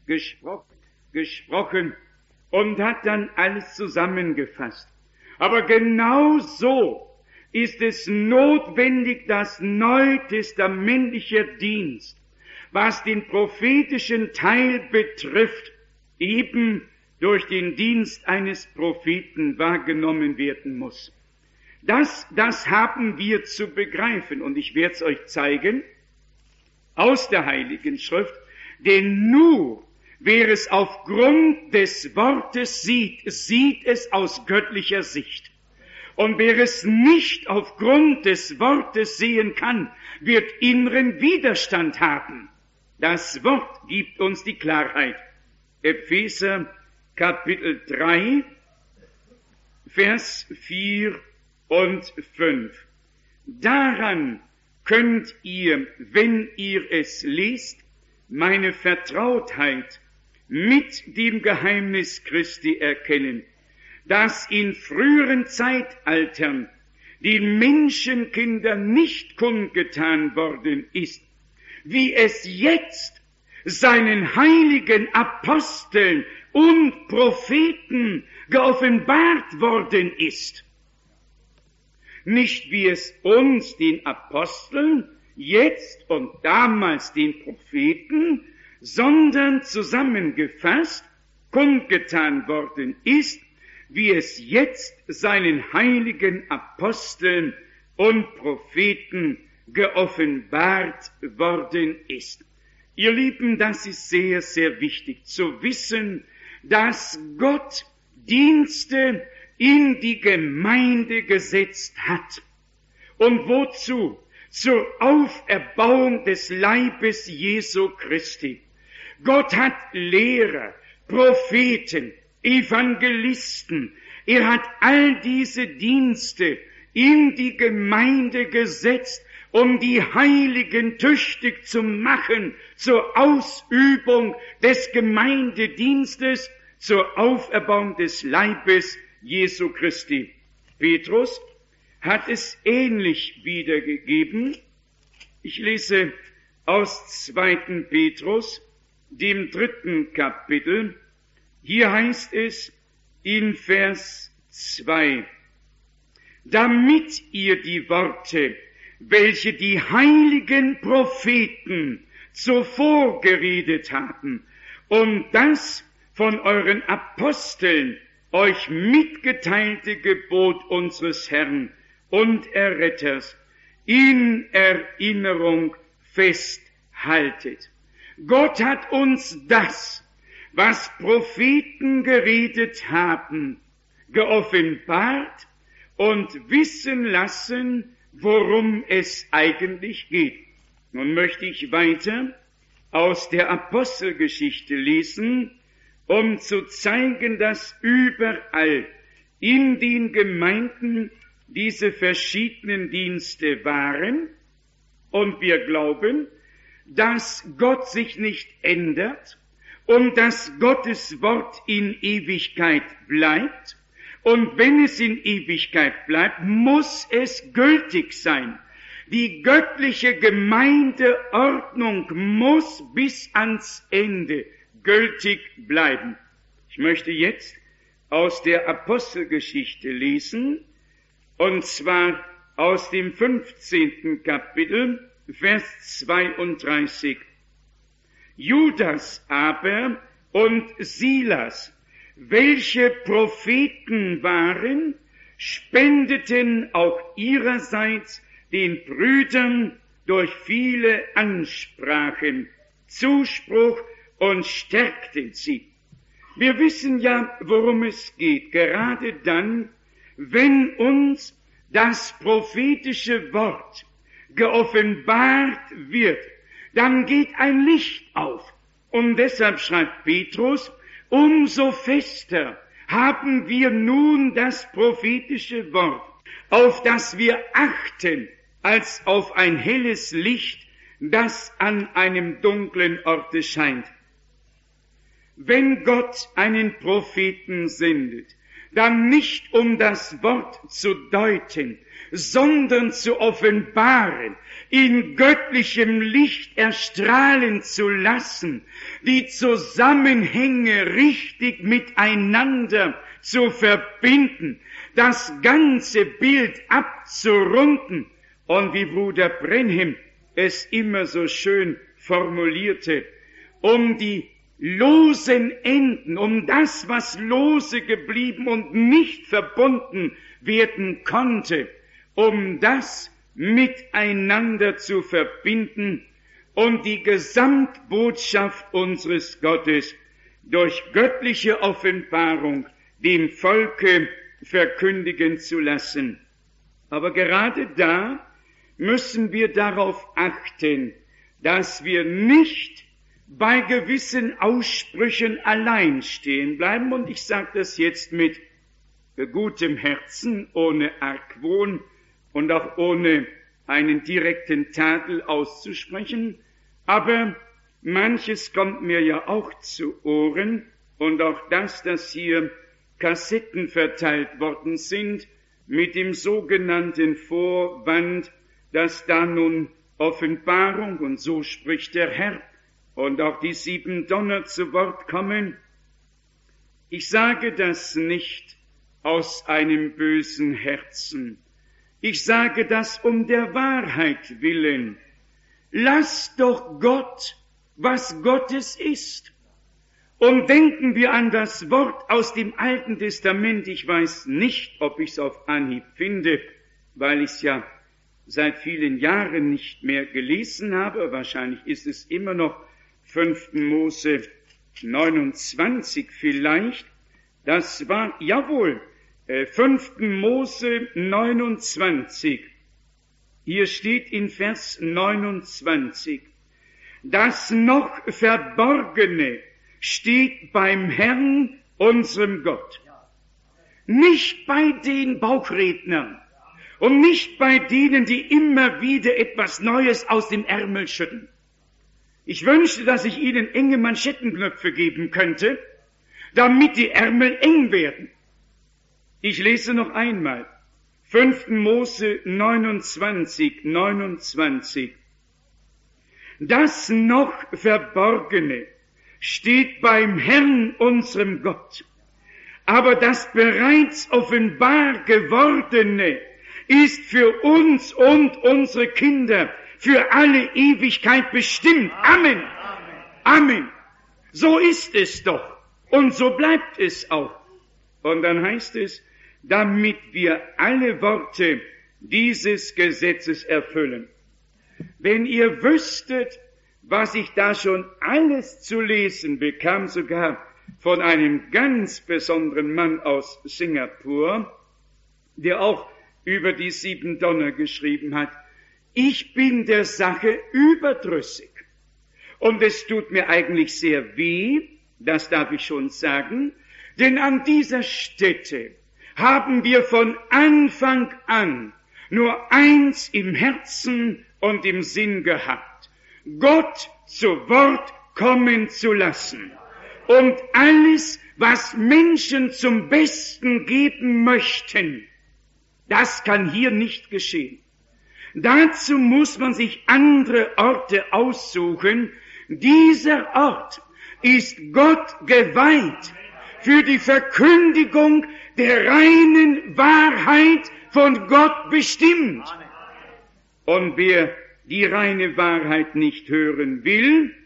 gesprochen und hat dann alles zusammengefasst. Aber genau so ist es notwendig, dass neutestamentlicher Dienst, was den prophetischen Teil betrifft, eben durch den Dienst eines Propheten wahrgenommen werden muss. Das haben wir zu begreifen, und ich werde es euch zeigen aus der Heiligen Schrift, denn nur wer es aufgrund des Wortes sieht, sieht es aus göttlicher Sicht. Und wer es nicht aufgrund des Wortes sehen kann, wird inneren Widerstand haben. Das Wort gibt uns die Klarheit. Epheser Kapitel 3, Vers 4 und 5. Daran könnt ihr, wenn ihr es lest, meine Vertrautheit mit dem Geheimnis Christi erkennen, das in früheren Zeitaltern den Menschenkindern nicht kundgetan worden ist, wie es jetzt seinen heiligen Aposteln und Propheten geoffenbart worden ist. Nicht wie es uns, den Aposteln, jetzt und damals den Propheten, sondern zusammengefasst kundgetan worden ist, wie es jetzt seinen heiligen Aposteln und Propheten geoffenbart worden ist. Ihr Lieben, das ist sehr, sehr wichtig zu wissen, dass Gott Dienste in die Gemeinde gesetzt hat. Und wozu? Zur Auferbauung des Leibes Jesu Christi. Gott hat Lehrer, Propheten, Evangelisten, er hat all diese Dienste in die Gemeinde gesetzt, um die Heiligen tüchtig zu machen zur Ausübung des Gemeindedienstes, zur Auferbauung des Leibes Jesu Christi. Petrus hat es ähnlich wiedergegeben. Ich lese aus 2. Petrus, dem 3. Kapitel. Hier heißt es in Vers 2, damit ihr die Worte, welche die heiligen Propheten zuvor geredet haben, und das von euren Aposteln euch mitgeteilte Gebot unseres Herrn und Erretters in Erinnerung festhaltet. Gott hat uns das, was Propheten geredet haben, geoffenbart und wissen lassen, worum es eigentlich geht. Nun möchte ich weiter aus der Apostelgeschichte lesen, um zu zeigen, dass überall in den Gemeinden diese verschiedenen Dienste waren, und wir glauben, dass Gott sich nicht ändert und dass Gottes Wort in Ewigkeit bleibt. Und wenn es in Ewigkeit bleibt, muss es gültig sein. Die göttliche Gemeindeordnung muss bis ans Ende gültig bleiben. Ich möchte jetzt aus der Apostelgeschichte lesen, und zwar aus dem 15. Kapitel, Vers 32. Judas aber und Silas, welche Propheten waren, spendeten auch ihrerseits den Brüdern durch viele Ansprachen Zuspruch und stärkten sie. Wir wissen ja, worum es geht, gerade dann, wenn uns das prophetische Wort geoffenbart wird, dann geht ein Licht auf. Und deshalb schreibt Petrus, umso fester haben wir nun das prophetische Wort, auf das wir achten, als auf ein helles Licht, das an einem dunklen Orte scheint. Wenn Gott einen Propheten sendet, dann nicht um das Wort zu deuten, sondern zu offenbaren, in göttlichem Licht erstrahlen zu lassen, die Zusammenhänge richtig miteinander zu verbinden, das ganze Bild abzurunden. Und wie Bruder Brenhem es immer so schön formulierte, um die losen Enden, um das, was lose geblieben und nicht verbunden werden konnte, um das miteinander zu verbinden und die Gesamtbotschaft unseres Gottes durch göttliche Offenbarung dem Volke verkündigen zu lassen. Aber gerade da müssen wir darauf achten, dass wir nicht bei gewissen Aussprüchen allein stehen bleiben. Und ich sage das jetzt mit gutem Herzen, ohne Argwohn und auch ohne einen direkten Tadel auszusprechen. Aber manches kommt mir ja auch zu Ohren, und auch das, dass hier Kassetten verteilt worden sind mit dem sogenannten Vorwand, dass da nun Offenbarung und so spricht der Herr und auch die 7 Donner zu Wort kommen. Ich sage das nicht aus einem bösen Herzen. Ich sage das um der Wahrheit willen. Lass doch Gott, was Gottes ist. Und denken wir an das Wort aus dem Alten Testament. Ich weiß nicht, ob ich es auf Anhieb finde, weil ich es ja seit vielen Jahren nicht mehr gelesen habe. Wahrscheinlich ist es immer noch 5. Mose 29 vielleicht. Das war, jawohl, 5. Mose 29. Hier steht in Vers 29, das noch Verborgene steht beim Herrn, unserem Gott. Nicht bei den Bauchrednern und nicht bei denen, die immer wieder etwas Neues aus dem Ärmel schütten. Ich wünschte, dass ich ihnen enge Manschettenknöpfe geben könnte, damit die Ärmel eng werden. Ich lese noch einmal. 5. Mose 29, 29. Das noch Verborgene steht beim Herrn, unserem Gott. Aber das bereits offenbar Gewordene ist für uns und unsere Kinder für alle Ewigkeit bestimmt. Amen. Amen. So ist es doch. Und so bleibt es auch. Und dann heißt es, damit wir alle Worte dieses Gesetzes erfüllen. Wenn ihr wüsstet, was ich da schon alles zu lesen bekam, sogar von einem ganz besonderen Mann aus Singapur, der auch über die 7 Donner geschrieben hat. Ich bin der Sache überdrüssig. Und es tut mir eigentlich sehr weh, das darf ich schon sagen, denn an dieser Stätte haben wir von Anfang an nur eins im Herzen und im Sinn gehabt: Gott zu Wort kommen zu lassen und alles, was Menschen zum Besten geben möchten, das kann hier nicht geschehen. Dazu muss man sich andere Orte aussuchen. Dieser Ort ist Gott geweiht für die Verkündigung der reinen Wahrheit von Gott bestimmt. Und wer die reine Wahrheit nicht hören will,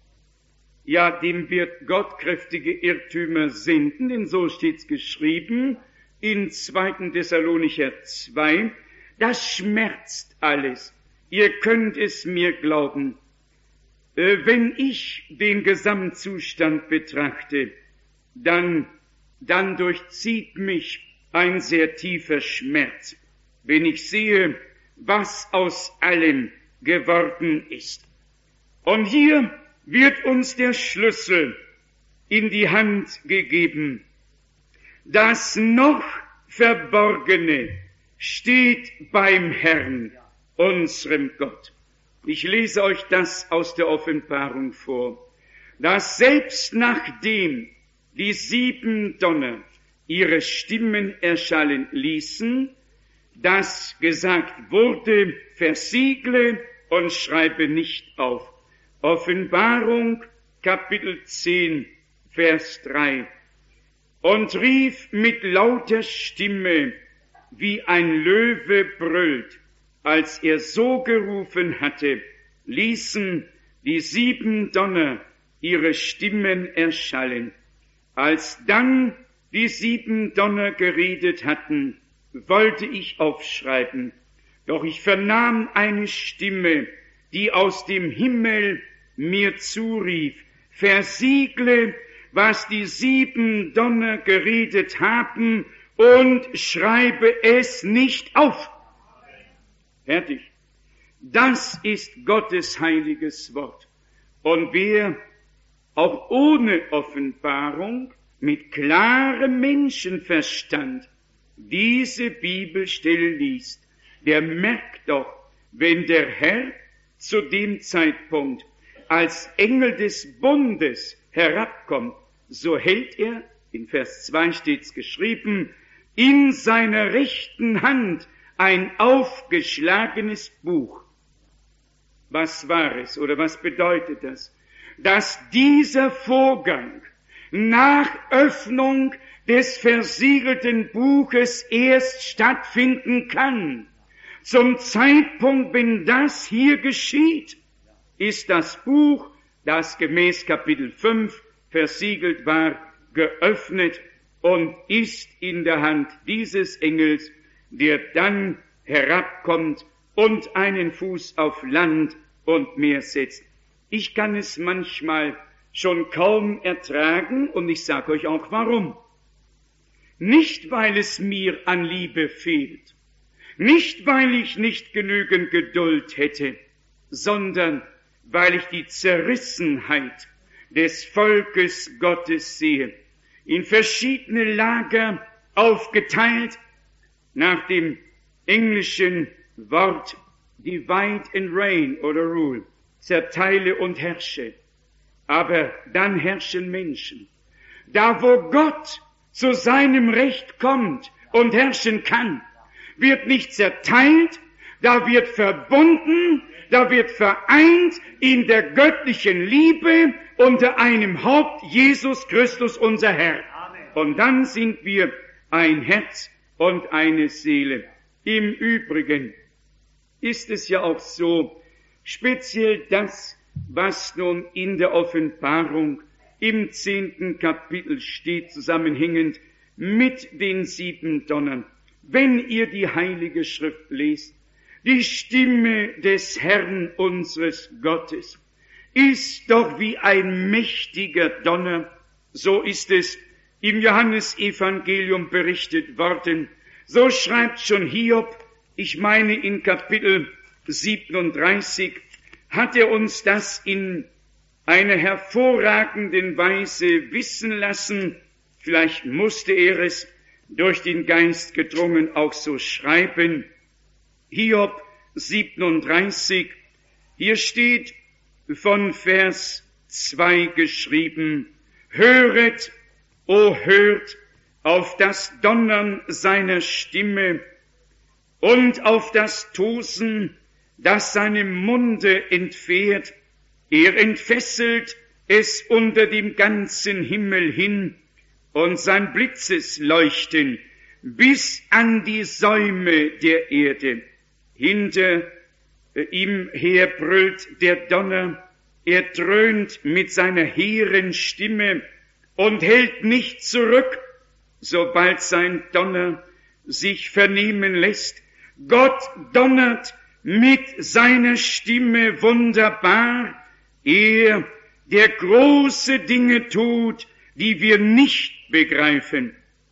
ja, dem wird Gott kräftige Irrtümer senden, denn so steht's geschrieben in 2. Thessalonicher 2, das schmerzt alles. Ihr könnt es mir glauben. Wenn ich den Gesamtzustand betrachte, dann durchzieht mich ein sehr tiefer Schmerz, wenn ich sehe, was aus allem geworden ist. Und hier wird uns der Schlüssel in die Hand gegeben. Das noch Verborgene steht beim Herrn, unserem Gott. Ich lese euch das aus der Offenbarung vor, dass selbst nachdem die 7 Donner ihre Stimmen erschallen ließen, dass gesagt wurde, versiegle und schreibe nicht auf. Offenbarung, Kapitel 10, Vers 3. Und rief mit lauter Stimme, wie ein Löwe brüllt. Als er so gerufen hatte, ließen die 7 Donner ihre Stimmen erschallen. Als dann die 7 Donner geredet hatten, wollte ich aufschreiben, doch ich vernahm eine Stimme, die aus dem Himmel mir zurief, versiegle, was die 7 Donner geredet haben, und schreibe es nicht auf. Fertig. Das ist Gottes heiliges Wort. Und wer auch ohne Offenbarung mit klarem Menschenverstand diese Bibelstelle liest, der merkt doch, wenn der Herr zu dem Zeitpunkt als Engel des Bundes herabkommt, so hält er, in Vers 2 steht's geschrieben, in seiner rechten Hand ein aufgeschlagenes Buch. Was war es oder was bedeutet das? Dass dieser Vorgang nach Öffnung des versiegelten Buches erst stattfinden kann. Zum Zeitpunkt, wenn das hier geschieht, ist das Buch, das gemäß Kapitel 5 versiegelt war, geöffnet und ist in der Hand dieses Engels, der dann herabkommt und einen Fuß auf Land und Meer setzt. Ich kann es manchmal schon kaum ertragen und ich sage euch auch warum. Nicht, weil es mir an Liebe fehlt, nicht, weil ich nicht genügend Geduld hätte, sondern weil ich die Zerrissenheit des Volkes Gottes sehe, in verschiedene Lager aufgeteilt, nach dem englischen Wort divide and reign oder rule, zerteile und herrsche. Aber dann herrschen Menschen. Da wo Gott zu seinem Recht kommt und herrschen kann, wird nicht zerteilt, da wird verbunden, da wird vereint in der göttlichen Liebe unter einem Haupt, Jesus Christus unser Herr. Und dann sind wir ein Herz und eine Seele. Im Übrigen ist es ja auch so, speziell das, was nun in der Offenbarung im 10. Kapitel steht, zusammenhängend mit den 7 Donnern. Wenn ihr die Heilige Schrift lest, die Stimme des Herrn unseres Gottes ist doch wie ein mächtiger Donner, so ist es im Johannesevangelium berichtet worden. So schreibt schon Hiob, ich meine in Kapitel 37, hat er uns das in einer hervorragenden Weise wissen lassen. Vielleicht musste er es durch den Geist gedrungen auch so schreiben. Hiob 37, hier steht von Vers 2 geschrieben, höret, o hört, auf das Donnern seiner Stimme und auf das Tosen, das seinem Munde entfährt. Er entfesselt es unter dem ganzen Himmel hin und sein Blitzesleuchten bis an die Säume der Erde. Hinter ihm her brüllt der Donner, er dröhnt mit seiner hehren Stimme und hält nicht zurück, sobald sein Donner sich vernehmen lässt. Gott donnert mit seiner Stimme wunderbar, er, der große Dinge tut, die wir nicht begreifen.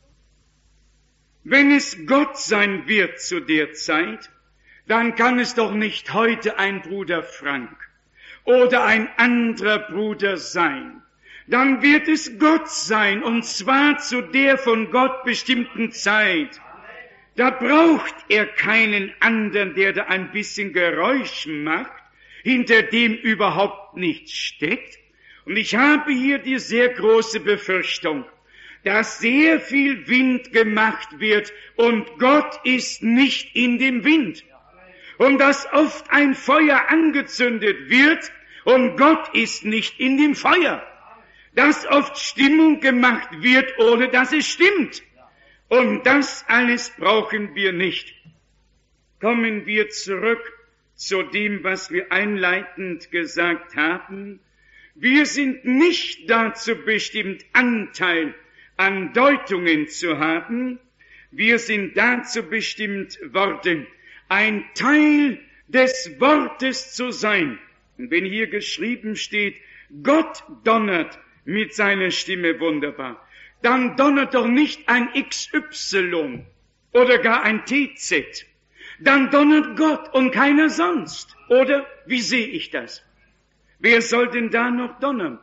Wenn es Gott sein wird zu der Zeit, dann kann es doch nicht heute ein Bruder Frank oder ein anderer Bruder sein, dann wird es Gott sein, und zwar zu der von Gott bestimmten Zeit. Da braucht er keinen anderen, der da ein bisschen Geräusch macht, hinter dem überhaupt nichts steckt. Und ich habe hier die sehr große Befürchtung, dass sehr viel Wind gemacht wird und Gott ist nicht in dem Wind. Und dass oft ein Feuer angezündet wird und Gott ist nicht in dem Feuer. Dass oft Stimmung gemacht wird, ohne dass es stimmt. Und das alles brauchen wir nicht. Kommen wir zurück zu dem, was wir einleitend gesagt haben. Wir sind nicht dazu bestimmt, Anteil an Deutungen zu haben. Wir sind dazu bestimmt worden, ein Teil des Wortes zu sein. Und wenn hier geschrieben steht, Gott donnert mit seiner Stimme wunderbar, dann donnert doch nicht ein XY oder gar ein TZ. Dann donnert Gott und keiner sonst. Oder wie sehe ich das? Wer soll denn da noch donnern?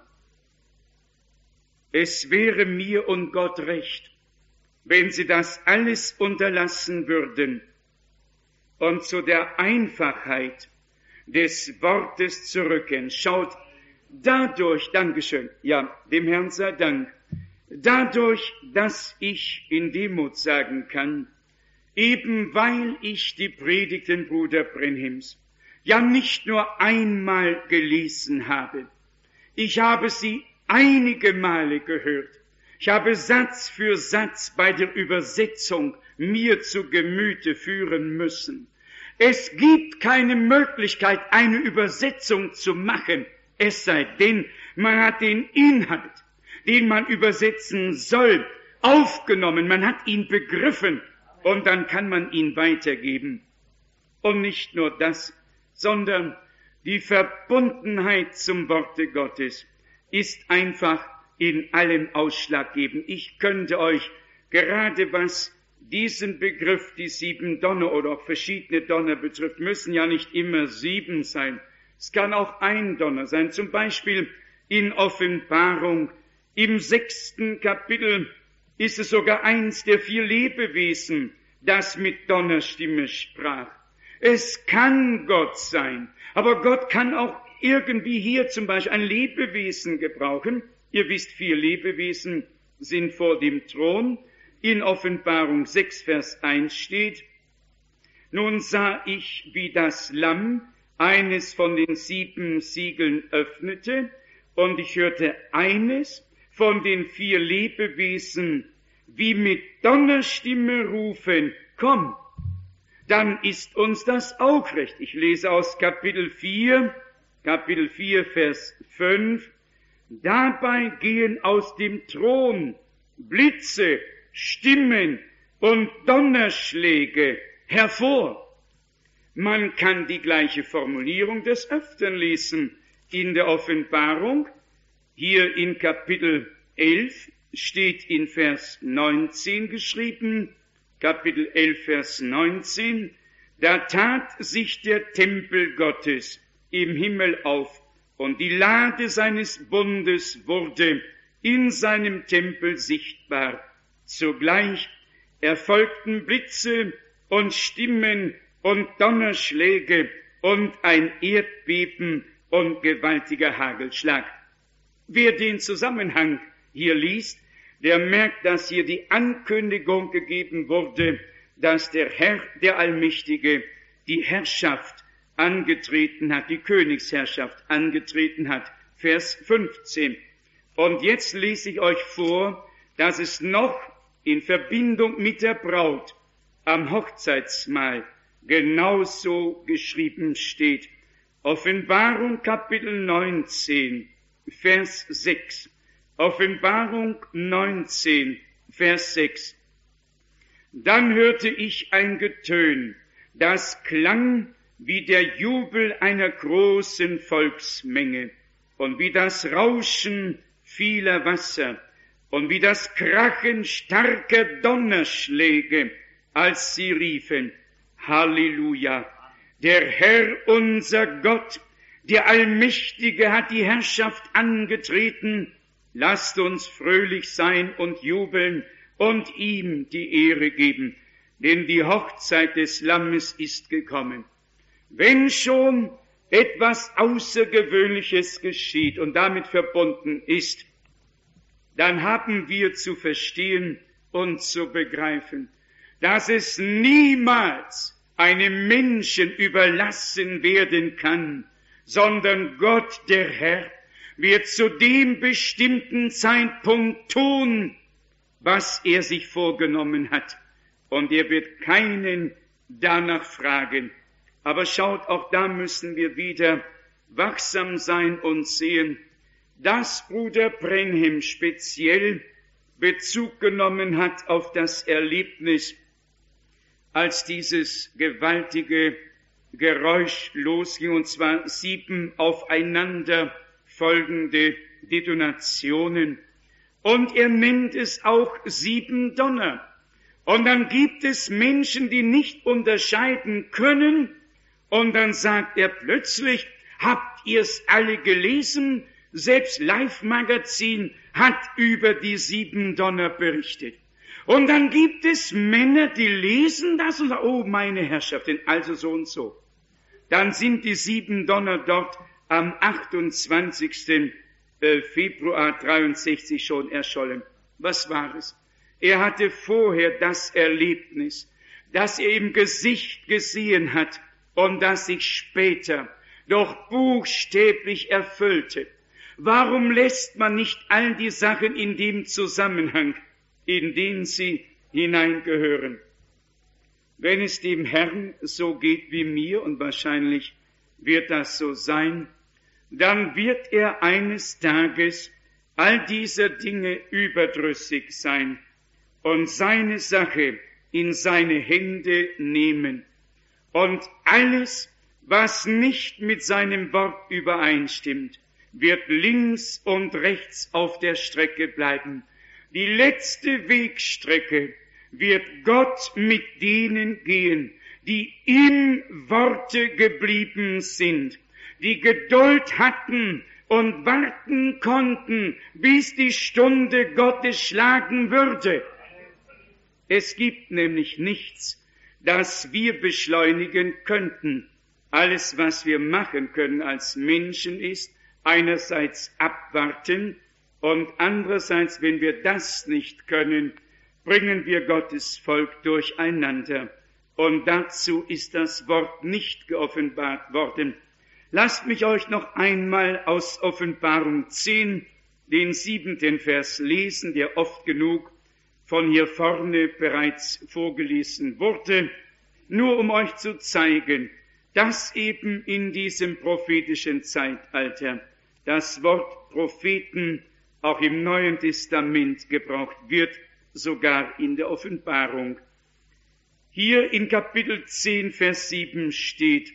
Es wäre mir und Gott recht, wenn sie das alles unterlassen würden und zu der Einfachheit des Wortes zurückkehren. Schaut, dadurch, Dankeschön, ja, dem Herrn sei Dank, dadurch, dass ich in Demut sagen kann, eben weil ich die Predigten Bruder Brenhims ja nicht nur einmal gelesen habe, ich habe sie einige Male gehört, ich habe Satz für Satz bei der Übersetzung mir zu Gemüte führen müssen. Es gibt keine Möglichkeit, eine Übersetzung zu machen, es sei denn, man hat den Inhalt, den man übersetzen soll, aufgenommen, man hat ihn begriffen und dann kann man ihn weitergeben. Und nicht nur das, sondern die Verbundenheit zum Worte Gottes ist einfach in allem ausschlaggebend. Ich könnte euch gerade was diesen Begriff, die 7 Donner oder auch verschiedene Donner betrifft, müssen ja nicht immer 7 sein. Es kann auch ein Donner sein, zum Beispiel in Offenbarung. Im 6. Kapitel ist es sogar eins der 4 Lebewesen, das mit Donnerstimme sprach. Es kann Gott sein, aber Gott kann auch irgendwie hier zum Beispiel ein Lebewesen gebrauchen. Ihr wisst, 4 Lebewesen sind vor dem Thron. In Offenbarung 6, Vers 1 steht, nun sah ich, wie das Lamm eines von den 7 Siegeln öffnete, und ich hörte eines von den 4 Lebewesen wie mit Donnerstimme rufen, komm, dann ist uns das auch recht. Ich lese aus Kapitel 4, Vers 5, dabei gehen aus dem Thron Blitze, Stimmen und Donnerschläge hervor. Man kann die gleiche Formulierung des Öfteren lesen in der Offenbarung. Hier in Kapitel 11 steht in Vers 19 geschrieben, Kapitel 11, Vers 19, da tat sich der Tempel Gottes im Himmel auf und die Lade seines Bundes wurde in seinem Tempel sichtbar. Zugleich erfolgten Blitze und Stimmen und Donnerschläge und ein Erdbeben und gewaltiger Hagelschlag. Wer den Zusammenhang hier liest, der merkt, dass hier die Ankündigung gegeben wurde, dass der Herr, der Allmächtige, die Herrschaft angetreten hat, die Königsherrschaft angetreten hat. Vers 15. Und jetzt lese ich euch vor, dass es noch in Verbindung mit der Braut am Hochzeitsmahl genauso geschrieben steht. Offenbarung Kapitel 19, Vers 6. Offenbarung 19, Vers 6. Dann hörte ich ein Getön, das klang wie der Jubel einer großen Volksmenge und wie das Rauschen vieler Wasser und wie das Krachen starker Donnerschläge, als sie riefen, Halleluja! Der Herr, unser Gott, der Allmächtige, hat die Herrschaft angetreten Lasst uns fröhlich sein und jubeln und ihm die Ehre geben, denn die Hochzeit des Lammes ist gekommen. Wenn schon etwas Außergewöhnliches geschieht und damit verbunden ist, dann haben wir zu verstehen und zu begreifen, dass es niemals einem Menschen überlassen werden kann, sondern Gott, der Herr, wird zu dem bestimmten Zeitpunkt tun, was er sich vorgenommen hat. Und er wird keinen danach fragen. Aber schaut, auch da müssen wir wieder wachsam sein und sehen, dass Bruder Branham speziell Bezug genommen hat auf das Erlebnis, als dieses gewaltige Geräusch losging, und zwar 7 aufeinander folgende Detonationen. Und er nennt es auch 7 Donner. Und dann gibt es Menschen, die nicht unterscheiden können. Und dann sagt er plötzlich, habt ihr es alle gelesen? Selbst Live-Magazin hat über die 7 Donner berichtet. Und dann gibt es Männer, die lesen das und sagen, oh meine Herrschaften, also so und so. Dann sind die 7 Donner dort am 28. Februar 63 schon erschollen. Was war es? Er hatte vorher das Erlebnis, das er im Gesicht gesehen hat und das sich später doch buchstäblich erfüllte. Warum lässt man nicht all die Sachen in dem Zusammenhang, in den sie hineingehören? Wenn es dem Herrn so geht wie mir, und wahrscheinlich wird das so sein, dann wird er eines Tages all dieser Dinge überdrüssig sein und seine Sache in seine Hände nehmen. Und alles, was nicht mit seinem Wort übereinstimmt, wird links und rechts auf der Strecke bleiben. Die letzte Wegstrecke wird Gott mit denen gehen, die im Worte geblieben sind, die Geduld hatten und warten konnten, bis die Stunde Gottes schlagen würde. Es gibt nämlich nichts, das wir beschleunigen könnten. Alles, was wir machen können als Menschen, ist einerseits abwarten und andererseits, wenn wir das nicht können, bringen wir Gottes Volk durcheinander. Und dazu ist das Wort nicht geoffenbart worden. Lasst mich euch noch einmal aus Offenbarung 10 den 7. Vers lesen, der oft genug von hier vorne bereits vorgelesen wurde, nur um euch zu zeigen, dass eben in diesem prophetischen Zeitalter das Wort Propheten auch im Neuen Testament gebraucht wird, sogar in der Offenbarung. Hier in Kapitel 10, Vers 7 steht,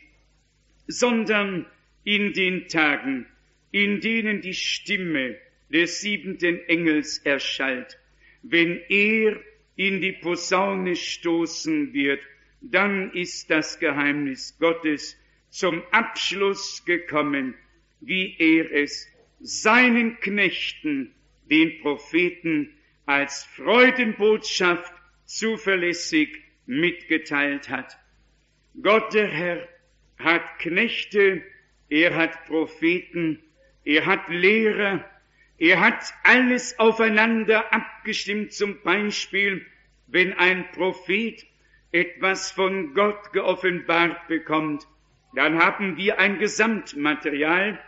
sondern in den Tagen, in denen die Stimme des 7. Engels erschallt, wenn er in die Posaune stoßen wird, dann ist das Geheimnis Gottes zum Abschluss gekommen, wie er es seinen Knechten, den Propheten, als Freudenbotschaft zuverlässig mitgeteilt hat. Gott, der Herr, hat Knechte, er hat Propheten, er hat Lehrer, er hat alles aufeinander abgestimmt. Zum Beispiel, wenn ein Prophet etwas von Gott geoffenbart bekommt, dann haben wir ein Gesamtmaterial,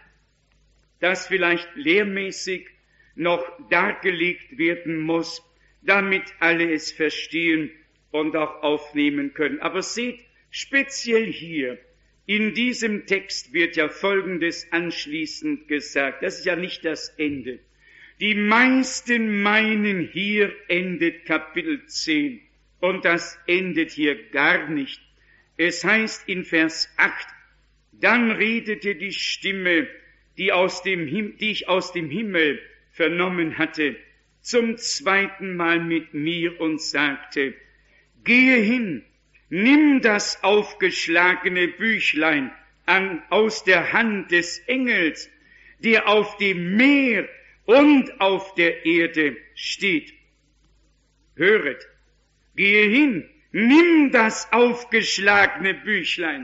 das vielleicht lehrmäßig noch dargelegt werden muss, damit alle es verstehen und auch aufnehmen können. Aber seht, speziell hier, in diesem Text wird ja Folgendes anschließend gesagt. Das ist ja nicht das Ende. Die meisten meinen, hier endet Kapitel 10. Und das endet hier gar nicht. Es heißt in Vers 8, dann redete die Stimme, die ich aus dem Himmel vernommen hatte, zum 2. Mal mit mir und sagte, gehe hin, nimm das aufgeschlagene Büchlein aus der Hand des Engels, der auf dem Meer und auf der Erde steht. Höret, gehe hin, nimm das aufgeschlagene Büchlein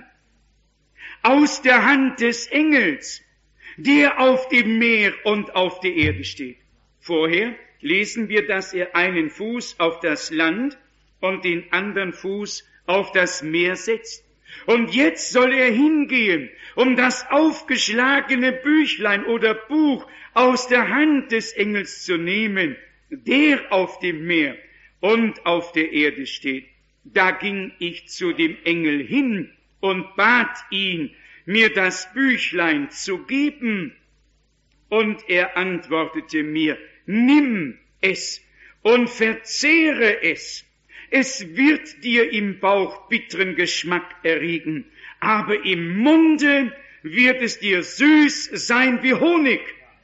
aus der Hand des Engels, der auf dem Meer und auf der Erde steht. Vorher lesen wir, dass er einen Fuß auf das Land und den anderen Fuß auf das Meer setzt. Und jetzt soll er hingehen, um das aufgeschlagene Büchlein oder Buch aus der Hand des Engels zu nehmen, der auf dem Meer und auf der Erde steht. Da ging ich zu dem Engel hin und bat ihn, mir das Büchlein zu geben. Und er antwortete mir, nimm es und verzehre es. Es wird dir im Bauch bitteren Geschmack erregen, aber im Munde wird es dir süß sein wie Honig.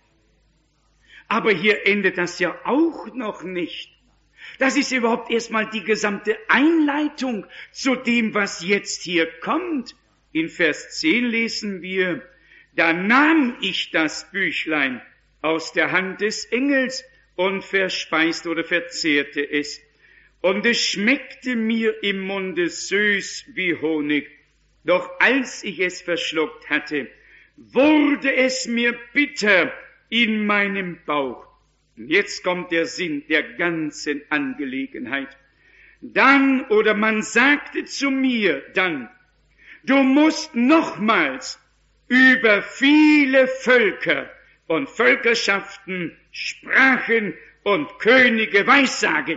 Aber hier endet das ja auch noch nicht. Das ist überhaupt erstmal die gesamte Einleitung zu dem, was jetzt hier kommt. In Vers 10 lesen wir, da nahm ich das Büchlein aus der Hand des Engels und verspeiste oder verzehrte es. Und es schmeckte mir im Munde süß wie Honig. Doch als ich es verschluckt hatte, wurde es mir bitter in meinem Bauch. Und jetzt kommt der Sinn der ganzen Angelegenheit. Dann, oder man sagte zu mir dann, du musst nochmals über viele Völker und Völkerschaften, Sprachen und Könige weissagen.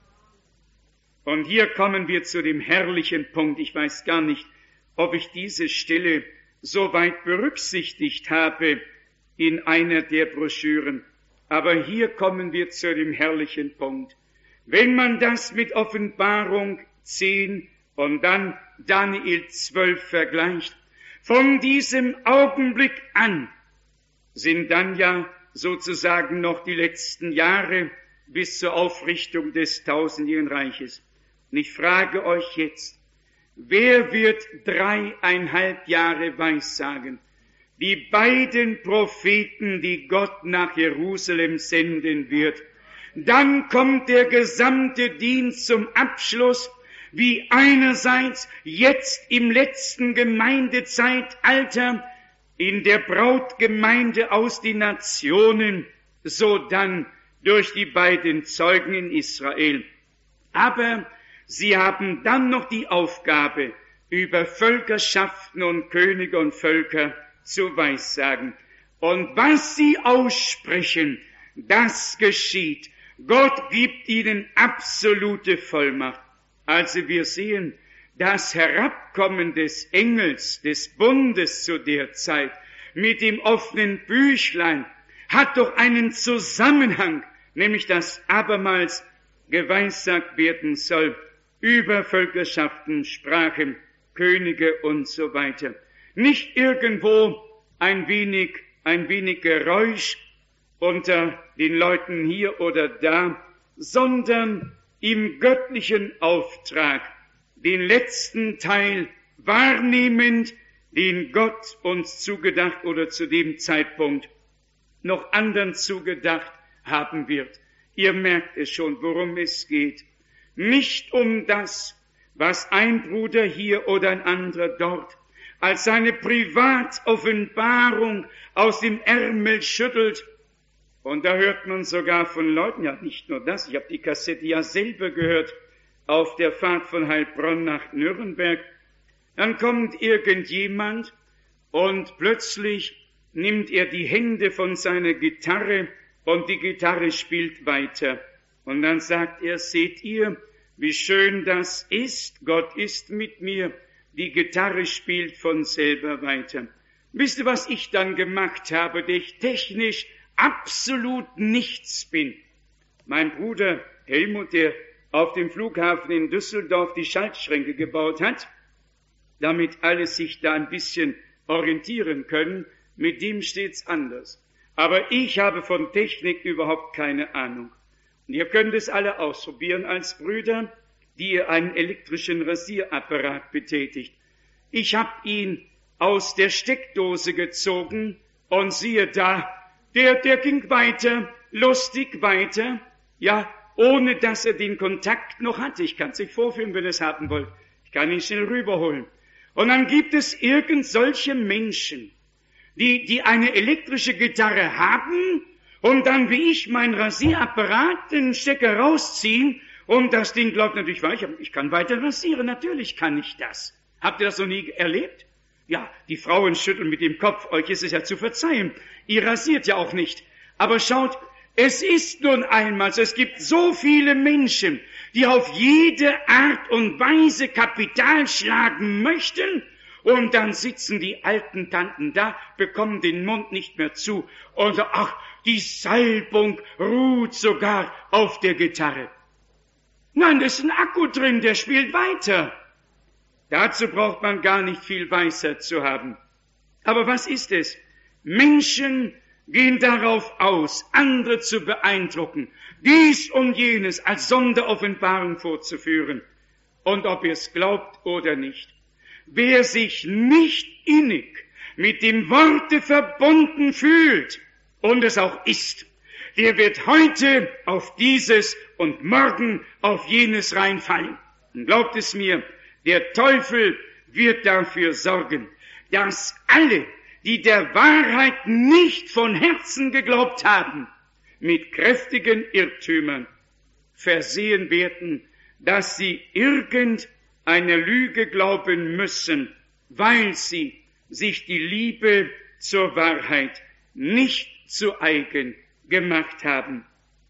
Und hier kommen wir zu dem herrlichen Punkt. Ich weiß gar nicht, ob ich diese Stelle so weit berücksichtigt habe in einer der Broschüren. Aber hier kommen wir zu dem herrlichen Punkt. Wenn man das mit Offenbarung 10 und dann Daniel 12 vergleicht, von diesem Augenblick an sind dann ja sozusagen noch die letzten Jahre bis zur Aufrichtung des tausendjährigen Reiches. Und ich frage euch jetzt, wer wird 3,5 Jahre weissagen? Die beiden Propheten, die Gott nach Jerusalem senden wird. Dann kommt der gesamte Dienst zum Abschluss, wie einerseits jetzt im letzten Gemeindezeitalter in der Brautgemeinde aus den Nationen, so dann durch die beiden Zeugen in Israel. Aber sie haben dann noch die Aufgabe, über Völkerschaften und Könige und Völker zu weissagen. Und was sie aussprechen, das geschieht. Gott gibt ihnen absolute Vollmacht. Also wir sehen, das Herabkommen des Engels, des Bundes zu der Zeit, mit dem offenen Büchlein, hat doch einen Zusammenhang, nämlich dass abermals geweissagt werden soll über Völkerschaften, Sprachen, Könige und so weiter. Nicht irgendwo ein wenig Geräusch unter den Leuten hier oder da, sondern im göttlichen Auftrag, den letzten Teil wahrnehmend, den Gott uns zugedacht oder zu dem Zeitpunkt noch anderen zugedacht haben wird. Ihr merkt es schon, worum es geht. Nicht um das, was ein Bruder hier oder ein anderer dort als seine Privatoffenbarung aus dem Ärmel schüttelt. Und da hört man sogar von Leuten, ja nicht nur das, ich habe die Kassette ja selber gehört, auf der Fahrt von Heilbronn nach Nürnberg. Dann kommt irgendjemand und plötzlich nimmt er die Hände von seiner Gitarre und die Gitarre spielt weiter. Und dann sagt er, seht ihr, wie schön das ist, Gott ist mit mir, die Gitarre spielt von selber weiter. Wisst ihr, was ich dann gemacht habe, der ich technisch absolut nichts bin? Mein Bruder Helmut, der auf dem Flughafen in Düsseldorf die Schaltschränke gebaut hat, damit alle sich da ein bisschen orientieren können, mit dem steht's anders. Aber ich habe von Technik überhaupt keine Ahnung. Und ihr könnt es alle ausprobieren als Brüder, die ihr einen elektrischen Rasierapparat betätigt. Ich habe ihn aus der Steckdose gezogen und siehe da, der ging weiter, lustig weiter, ja, ohne dass er den Kontakt noch hatte. Ich kann es sich vorführen, wenn ihr es haben wollt. Ich kann ihn schnell rüberholen. Und dann gibt es irgend solche Menschen, die eine elektrische Gitarre haben und dann wie ich mein Rasierapparat, den Stecker rausziehen und das Ding glaubt natürlich, ich kann weiter rasieren, natürlich kann ich das. Habt ihr das noch nie erlebt? Ja, die Frauen schütteln mit dem Kopf, euch ist es ja zu verzeihen. Ihr rasiert ja auch nicht. Aber schaut, es ist nun einmal so, es gibt so viele Menschen, die auf jede Art und Weise Kapital schlagen möchten, und dann sitzen die alten Tanten da, bekommen den Mund nicht mehr zu und sagen, ach, die Salbung ruht sogar auf der Gitarre. Nein, da ist ein Akku drin, der spielt weiter. Dazu braucht man gar nicht viel Weisheit zu haben. Aber was ist es? Menschen gehen darauf aus, andere zu beeindrucken, dies und jenes als Sonderoffenbarung vorzuführen. Und ob ihr es glaubt oder nicht, wer sich nicht innig mit dem Worte verbunden fühlt und es auch ist, der wird heute auf dieses und morgen auf jenes reinfallen. Und glaubt es mir, der Teufel wird dafür sorgen, dass alle, die der Wahrheit nicht von Herzen geglaubt haben, mit kräftigen Irrtümern versehen werden, dass sie irgendeine Lüge glauben müssen, weil sie sich die Liebe zur Wahrheit nicht zu eigen gemacht haben.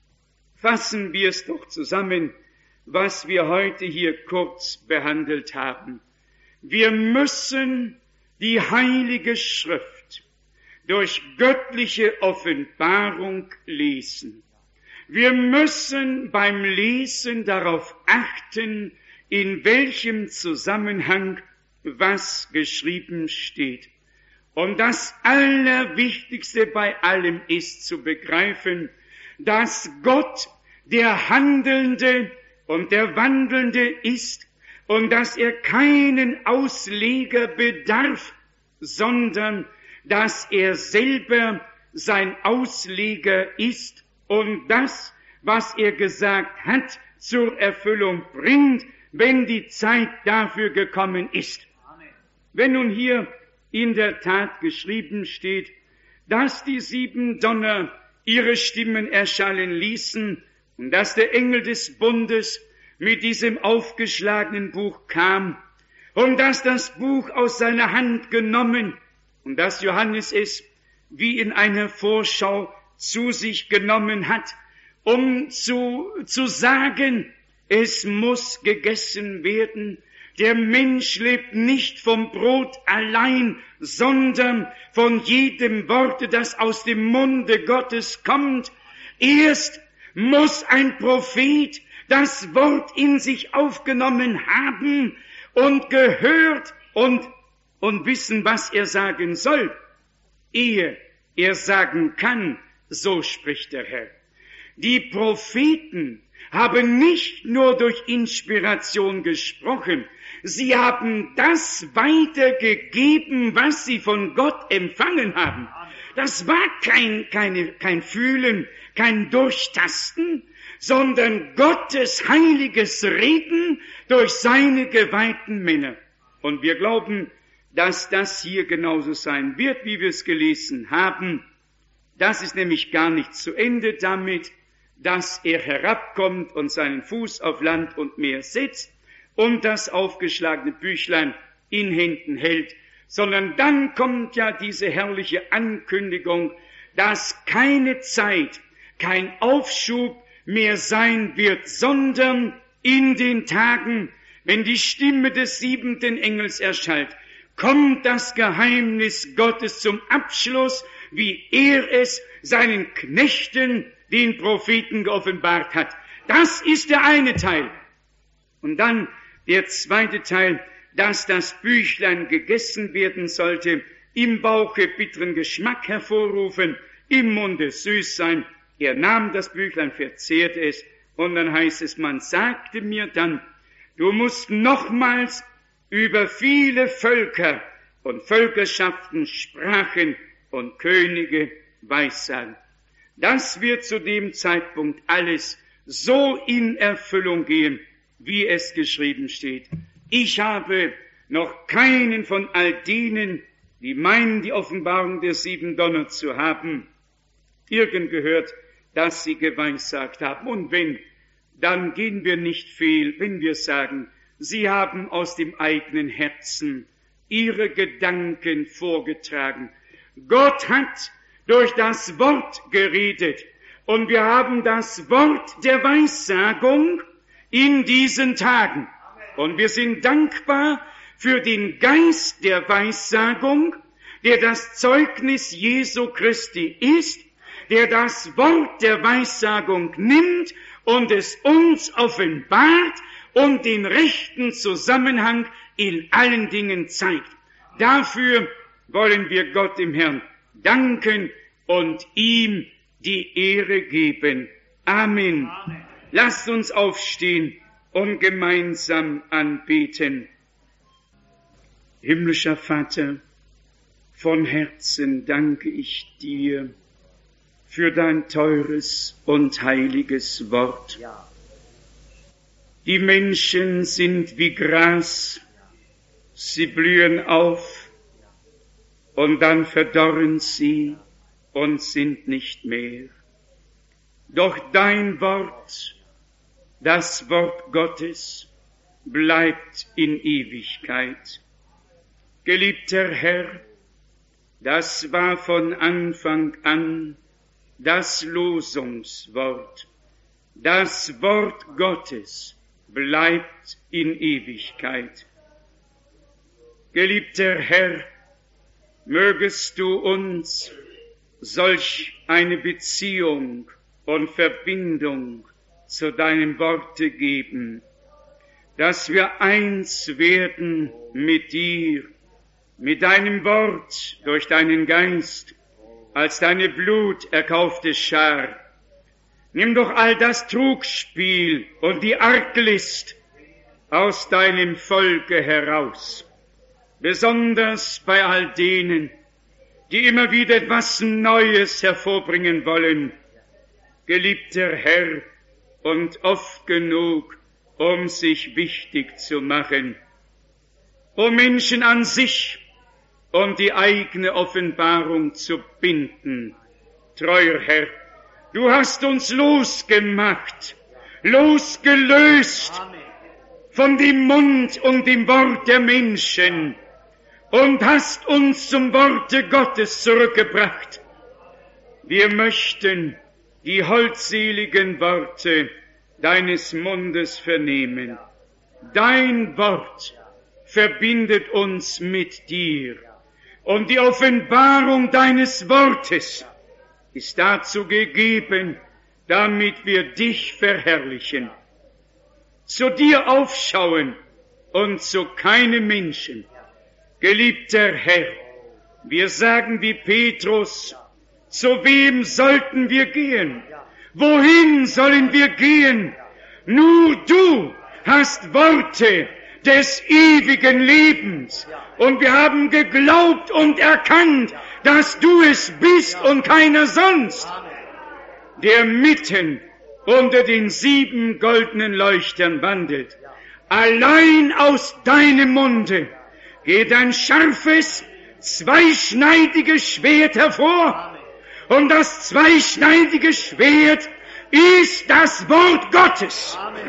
Fassen wir es doch zusammen, was wir heute hier kurz behandelt haben. Wir müssen die Heilige Schrift durch göttliche Offenbarung lesen. Wir müssen beim Lesen darauf achten, in welchem Zusammenhang was geschrieben steht. Und das Allerwichtigste bei allem ist zu begreifen, dass Gott der Handelnde und der Wandelnde ist und dass er keinen Ausleger bedarf, sondern dass er selber sein Ausleger ist und das, was er gesagt hat, zur Erfüllung bringt, wenn die Zeit dafür gekommen ist. Amen. Wenn nun hier in der Tat geschrieben steht, dass die 7 Donner ihre Stimmen erschallen ließen und dass der Engel des Bundes mit diesem aufgeschlagenen Buch kam und dass das Buch aus seiner Hand genommen und dass Johannes es wie in einer Vorschau zu sich genommen hat, um zu sagen, es muss gegessen werden. Der Mensch lebt nicht vom Brot allein, sondern von jedem Worte, das aus dem Munde Gottes kommt. Erst muss ein Prophet das Wort in sich aufgenommen haben und gehört und wissen, was er sagen soll, ehe er sagen kann, so spricht der Herr. Die Propheten haben nicht nur durch Inspiration gesprochen, sie haben das weitergegeben, was sie von Gott empfangen haben. Das war kein Fühlen, kein Durchtasten, sondern Gottes heiliges Reden durch seine geweihten Männer. Und wir glauben, dass das hier genauso sein wird, wie wir es gelesen haben. Das ist nämlich gar nicht zu Ende damit, dass er herabkommt und seinen Fuß auf Land und Meer setzt und das aufgeschlagene Büchlein in Händen hält, sondern dann kommt ja diese herrliche Ankündigung, dass keine Zeit, kein Aufschub mehr sein wird, sondern in den Tagen, wenn die Stimme des 7. Engels erschallt, kommt das Geheimnis Gottes zum Abschluss, wie er es seinen Knechten, den Propheten, geoffenbart hat. Das ist der eine Teil. Und dann der zweite Teil, dass das Büchlein gegessen werden sollte, im Bauche bitteren Geschmack hervorrufen, im Munde süß sein. Er nahm das Büchlein, verzehrte es, und dann heißt es, man sagte mir dann, du musst nochmals über viele Völker und Völkerschaften, Sprachen und Könige weissagen. Das wird zu dem Zeitpunkt alles so in Erfüllung gehen, wie es geschrieben steht. Ich habe noch keinen von all denen, die meinen, die Offenbarung der 7 Donner zu haben, irgend gehört, dass sie geweissagt haben. Und wenn, dann gehen wir nicht fehl, wenn wir sagen, sie haben aus dem eigenen Herzen ihre Gedanken vorgetragen. Gott hat durch das Wort geredet und wir haben das Wort der Weissagung in diesen Tagen. Und wir sind dankbar für den Geist der Weissagung, der das Zeugnis Jesu Christi ist, der das Wort der Weissagung nimmt und es uns offenbart und den rechten Zusammenhang in allen Dingen zeigt. Dafür wollen wir Gott im Herrn danken und ihm die Ehre geben. Amen. Amen. Lasst uns aufstehen und gemeinsam anbeten. Himmlischer Vater, von Herzen danke ich dir für dein teures und heiliges Wort. Die Menschen sind wie Gras, sie blühen auf und dann verdorren sie und sind nicht mehr. Doch dein Wort, das Wort Gottes, bleibt in Ewigkeit. Geliebter Herr, das war von Anfang an das Losungswort. Das Wort Gottes bleibt in Ewigkeit. Geliebter Herr, mögest du uns solch eine Beziehung und Verbindung zu deinem Worte geben, dass wir eins werden mit dir, mit deinem Wort, durch deinen Geist, als deine bluterkaufte Schar. Nimm doch all das Trugspiel und die Arglist aus deinem Volke heraus, besonders bei all denen, die immer wieder etwas Neues hervorbringen wollen. Geliebter Herr, und oft genug, um sich wichtig zu machen, um Menschen an sich und die eigene Offenbarung zu binden. Treuer Herr, du hast uns losgemacht, losgelöst von dem Mund und dem Wort der Menschen und hast uns zum Worte Gottes zurückgebracht. Wir möchten die holdseligen Worte deines Mundes vernehmen. Dein Wort verbindet uns mit dir. Und die Offenbarung deines Wortes ist dazu gegeben, damit wir dich verherrlichen, zu dir aufschauen und zu keinem Menschen. Geliebter Herr, wir sagen wie Petrus, zu wem sollten wir gehen? Wohin sollen wir gehen? Nur du hast Worte des ewigen Lebens. Und wir haben geglaubt und erkannt, dass du es bist und keiner sonst, der mitten unter den 7 goldenen Leuchtern wandelt. Allein aus deinem Munde geht ein scharfes, zweischneidiges Schwert hervor. Und das zweischneidige Schwert ist das Wort Gottes. Amen.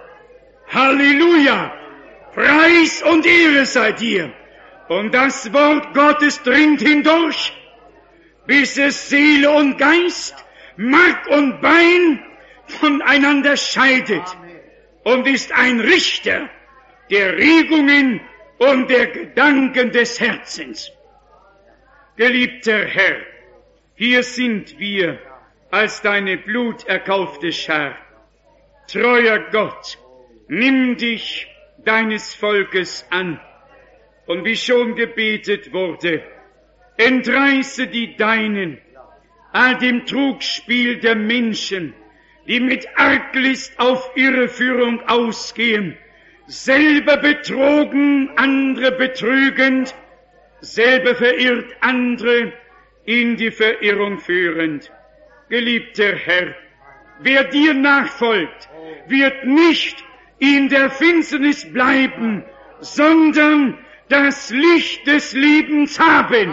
Halleluja! Preis und Ehre sei dir. Und das Wort Gottes dringt hindurch, bis es Seele und Geist, Mark und Bein voneinander scheidet und ist ein Richter der Regungen und der Gedanken des Herzens. Geliebter Herr, hier sind wir als deine bluterkaufte Schar. Treuer Gott, nimm dich deines Volkes an. Und wie schon gebetet wurde, entreiße die Deinen all dem Trugspiel der Menschen, die mit Arglist auf Irreführung ausgehen, selber betrogen, andere betrügend, selber verirrt andere, in die Verirrung führend. Geliebter Herr, wer dir nachfolgt, wird nicht in der Finsternis bleiben, sondern das Licht des Lebens haben.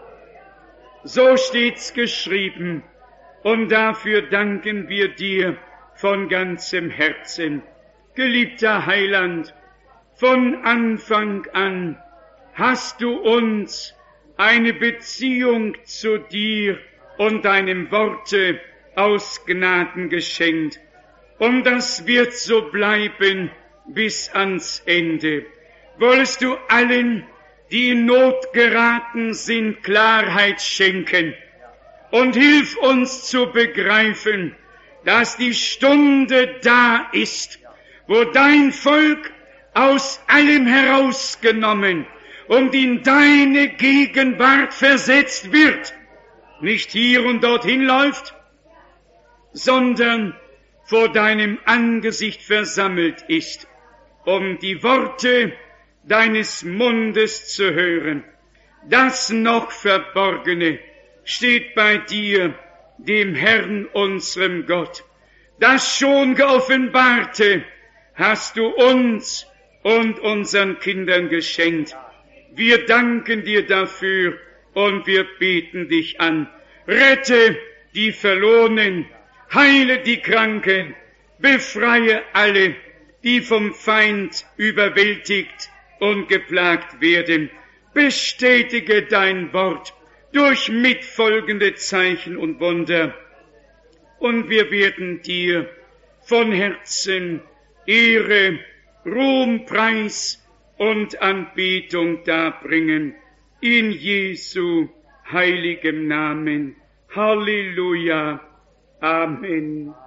So steht's geschrieben, und dafür danken wir dir von ganzem Herzen. Geliebter Heiland, von Anfang an hast du uns eine Beziehung zu dir und deinem Worte aus Gnaden geschenkt. Und das wird so bleiben bis ans Ende. Wollest du allen, die in Not geraten sind, Klarheit schenken und hilf uns zu begreifen, dass die Stunde da ist, wo dein Volk aus allem herausgenommen und in deine Gegenwart versetzt wird, nicht hier und dorthin läuft, sondern vor deinem Angesicht versammelt ist, um die Worte deines Mundes zu hören. Das noch Verborgene steht bei dir, dem Herrn, unserem Gott. Das schon Geoffenbarte hast du uns und unseren Kindern geschenkt. Wir danken dir dafür und wir beten dich an. Rette die Verlorenen, heile die Kranken, befreie alle, die vom Feind überwältigt und geplagt werden. Bestätige dein Wort durch mitfolgende Zeichen und Wunder. Und wir werden dir von Herzen Ehre, Ruhm, Preis und Anbetung darbringen. In Jesu heiligem Namen. Halleluja. Amen.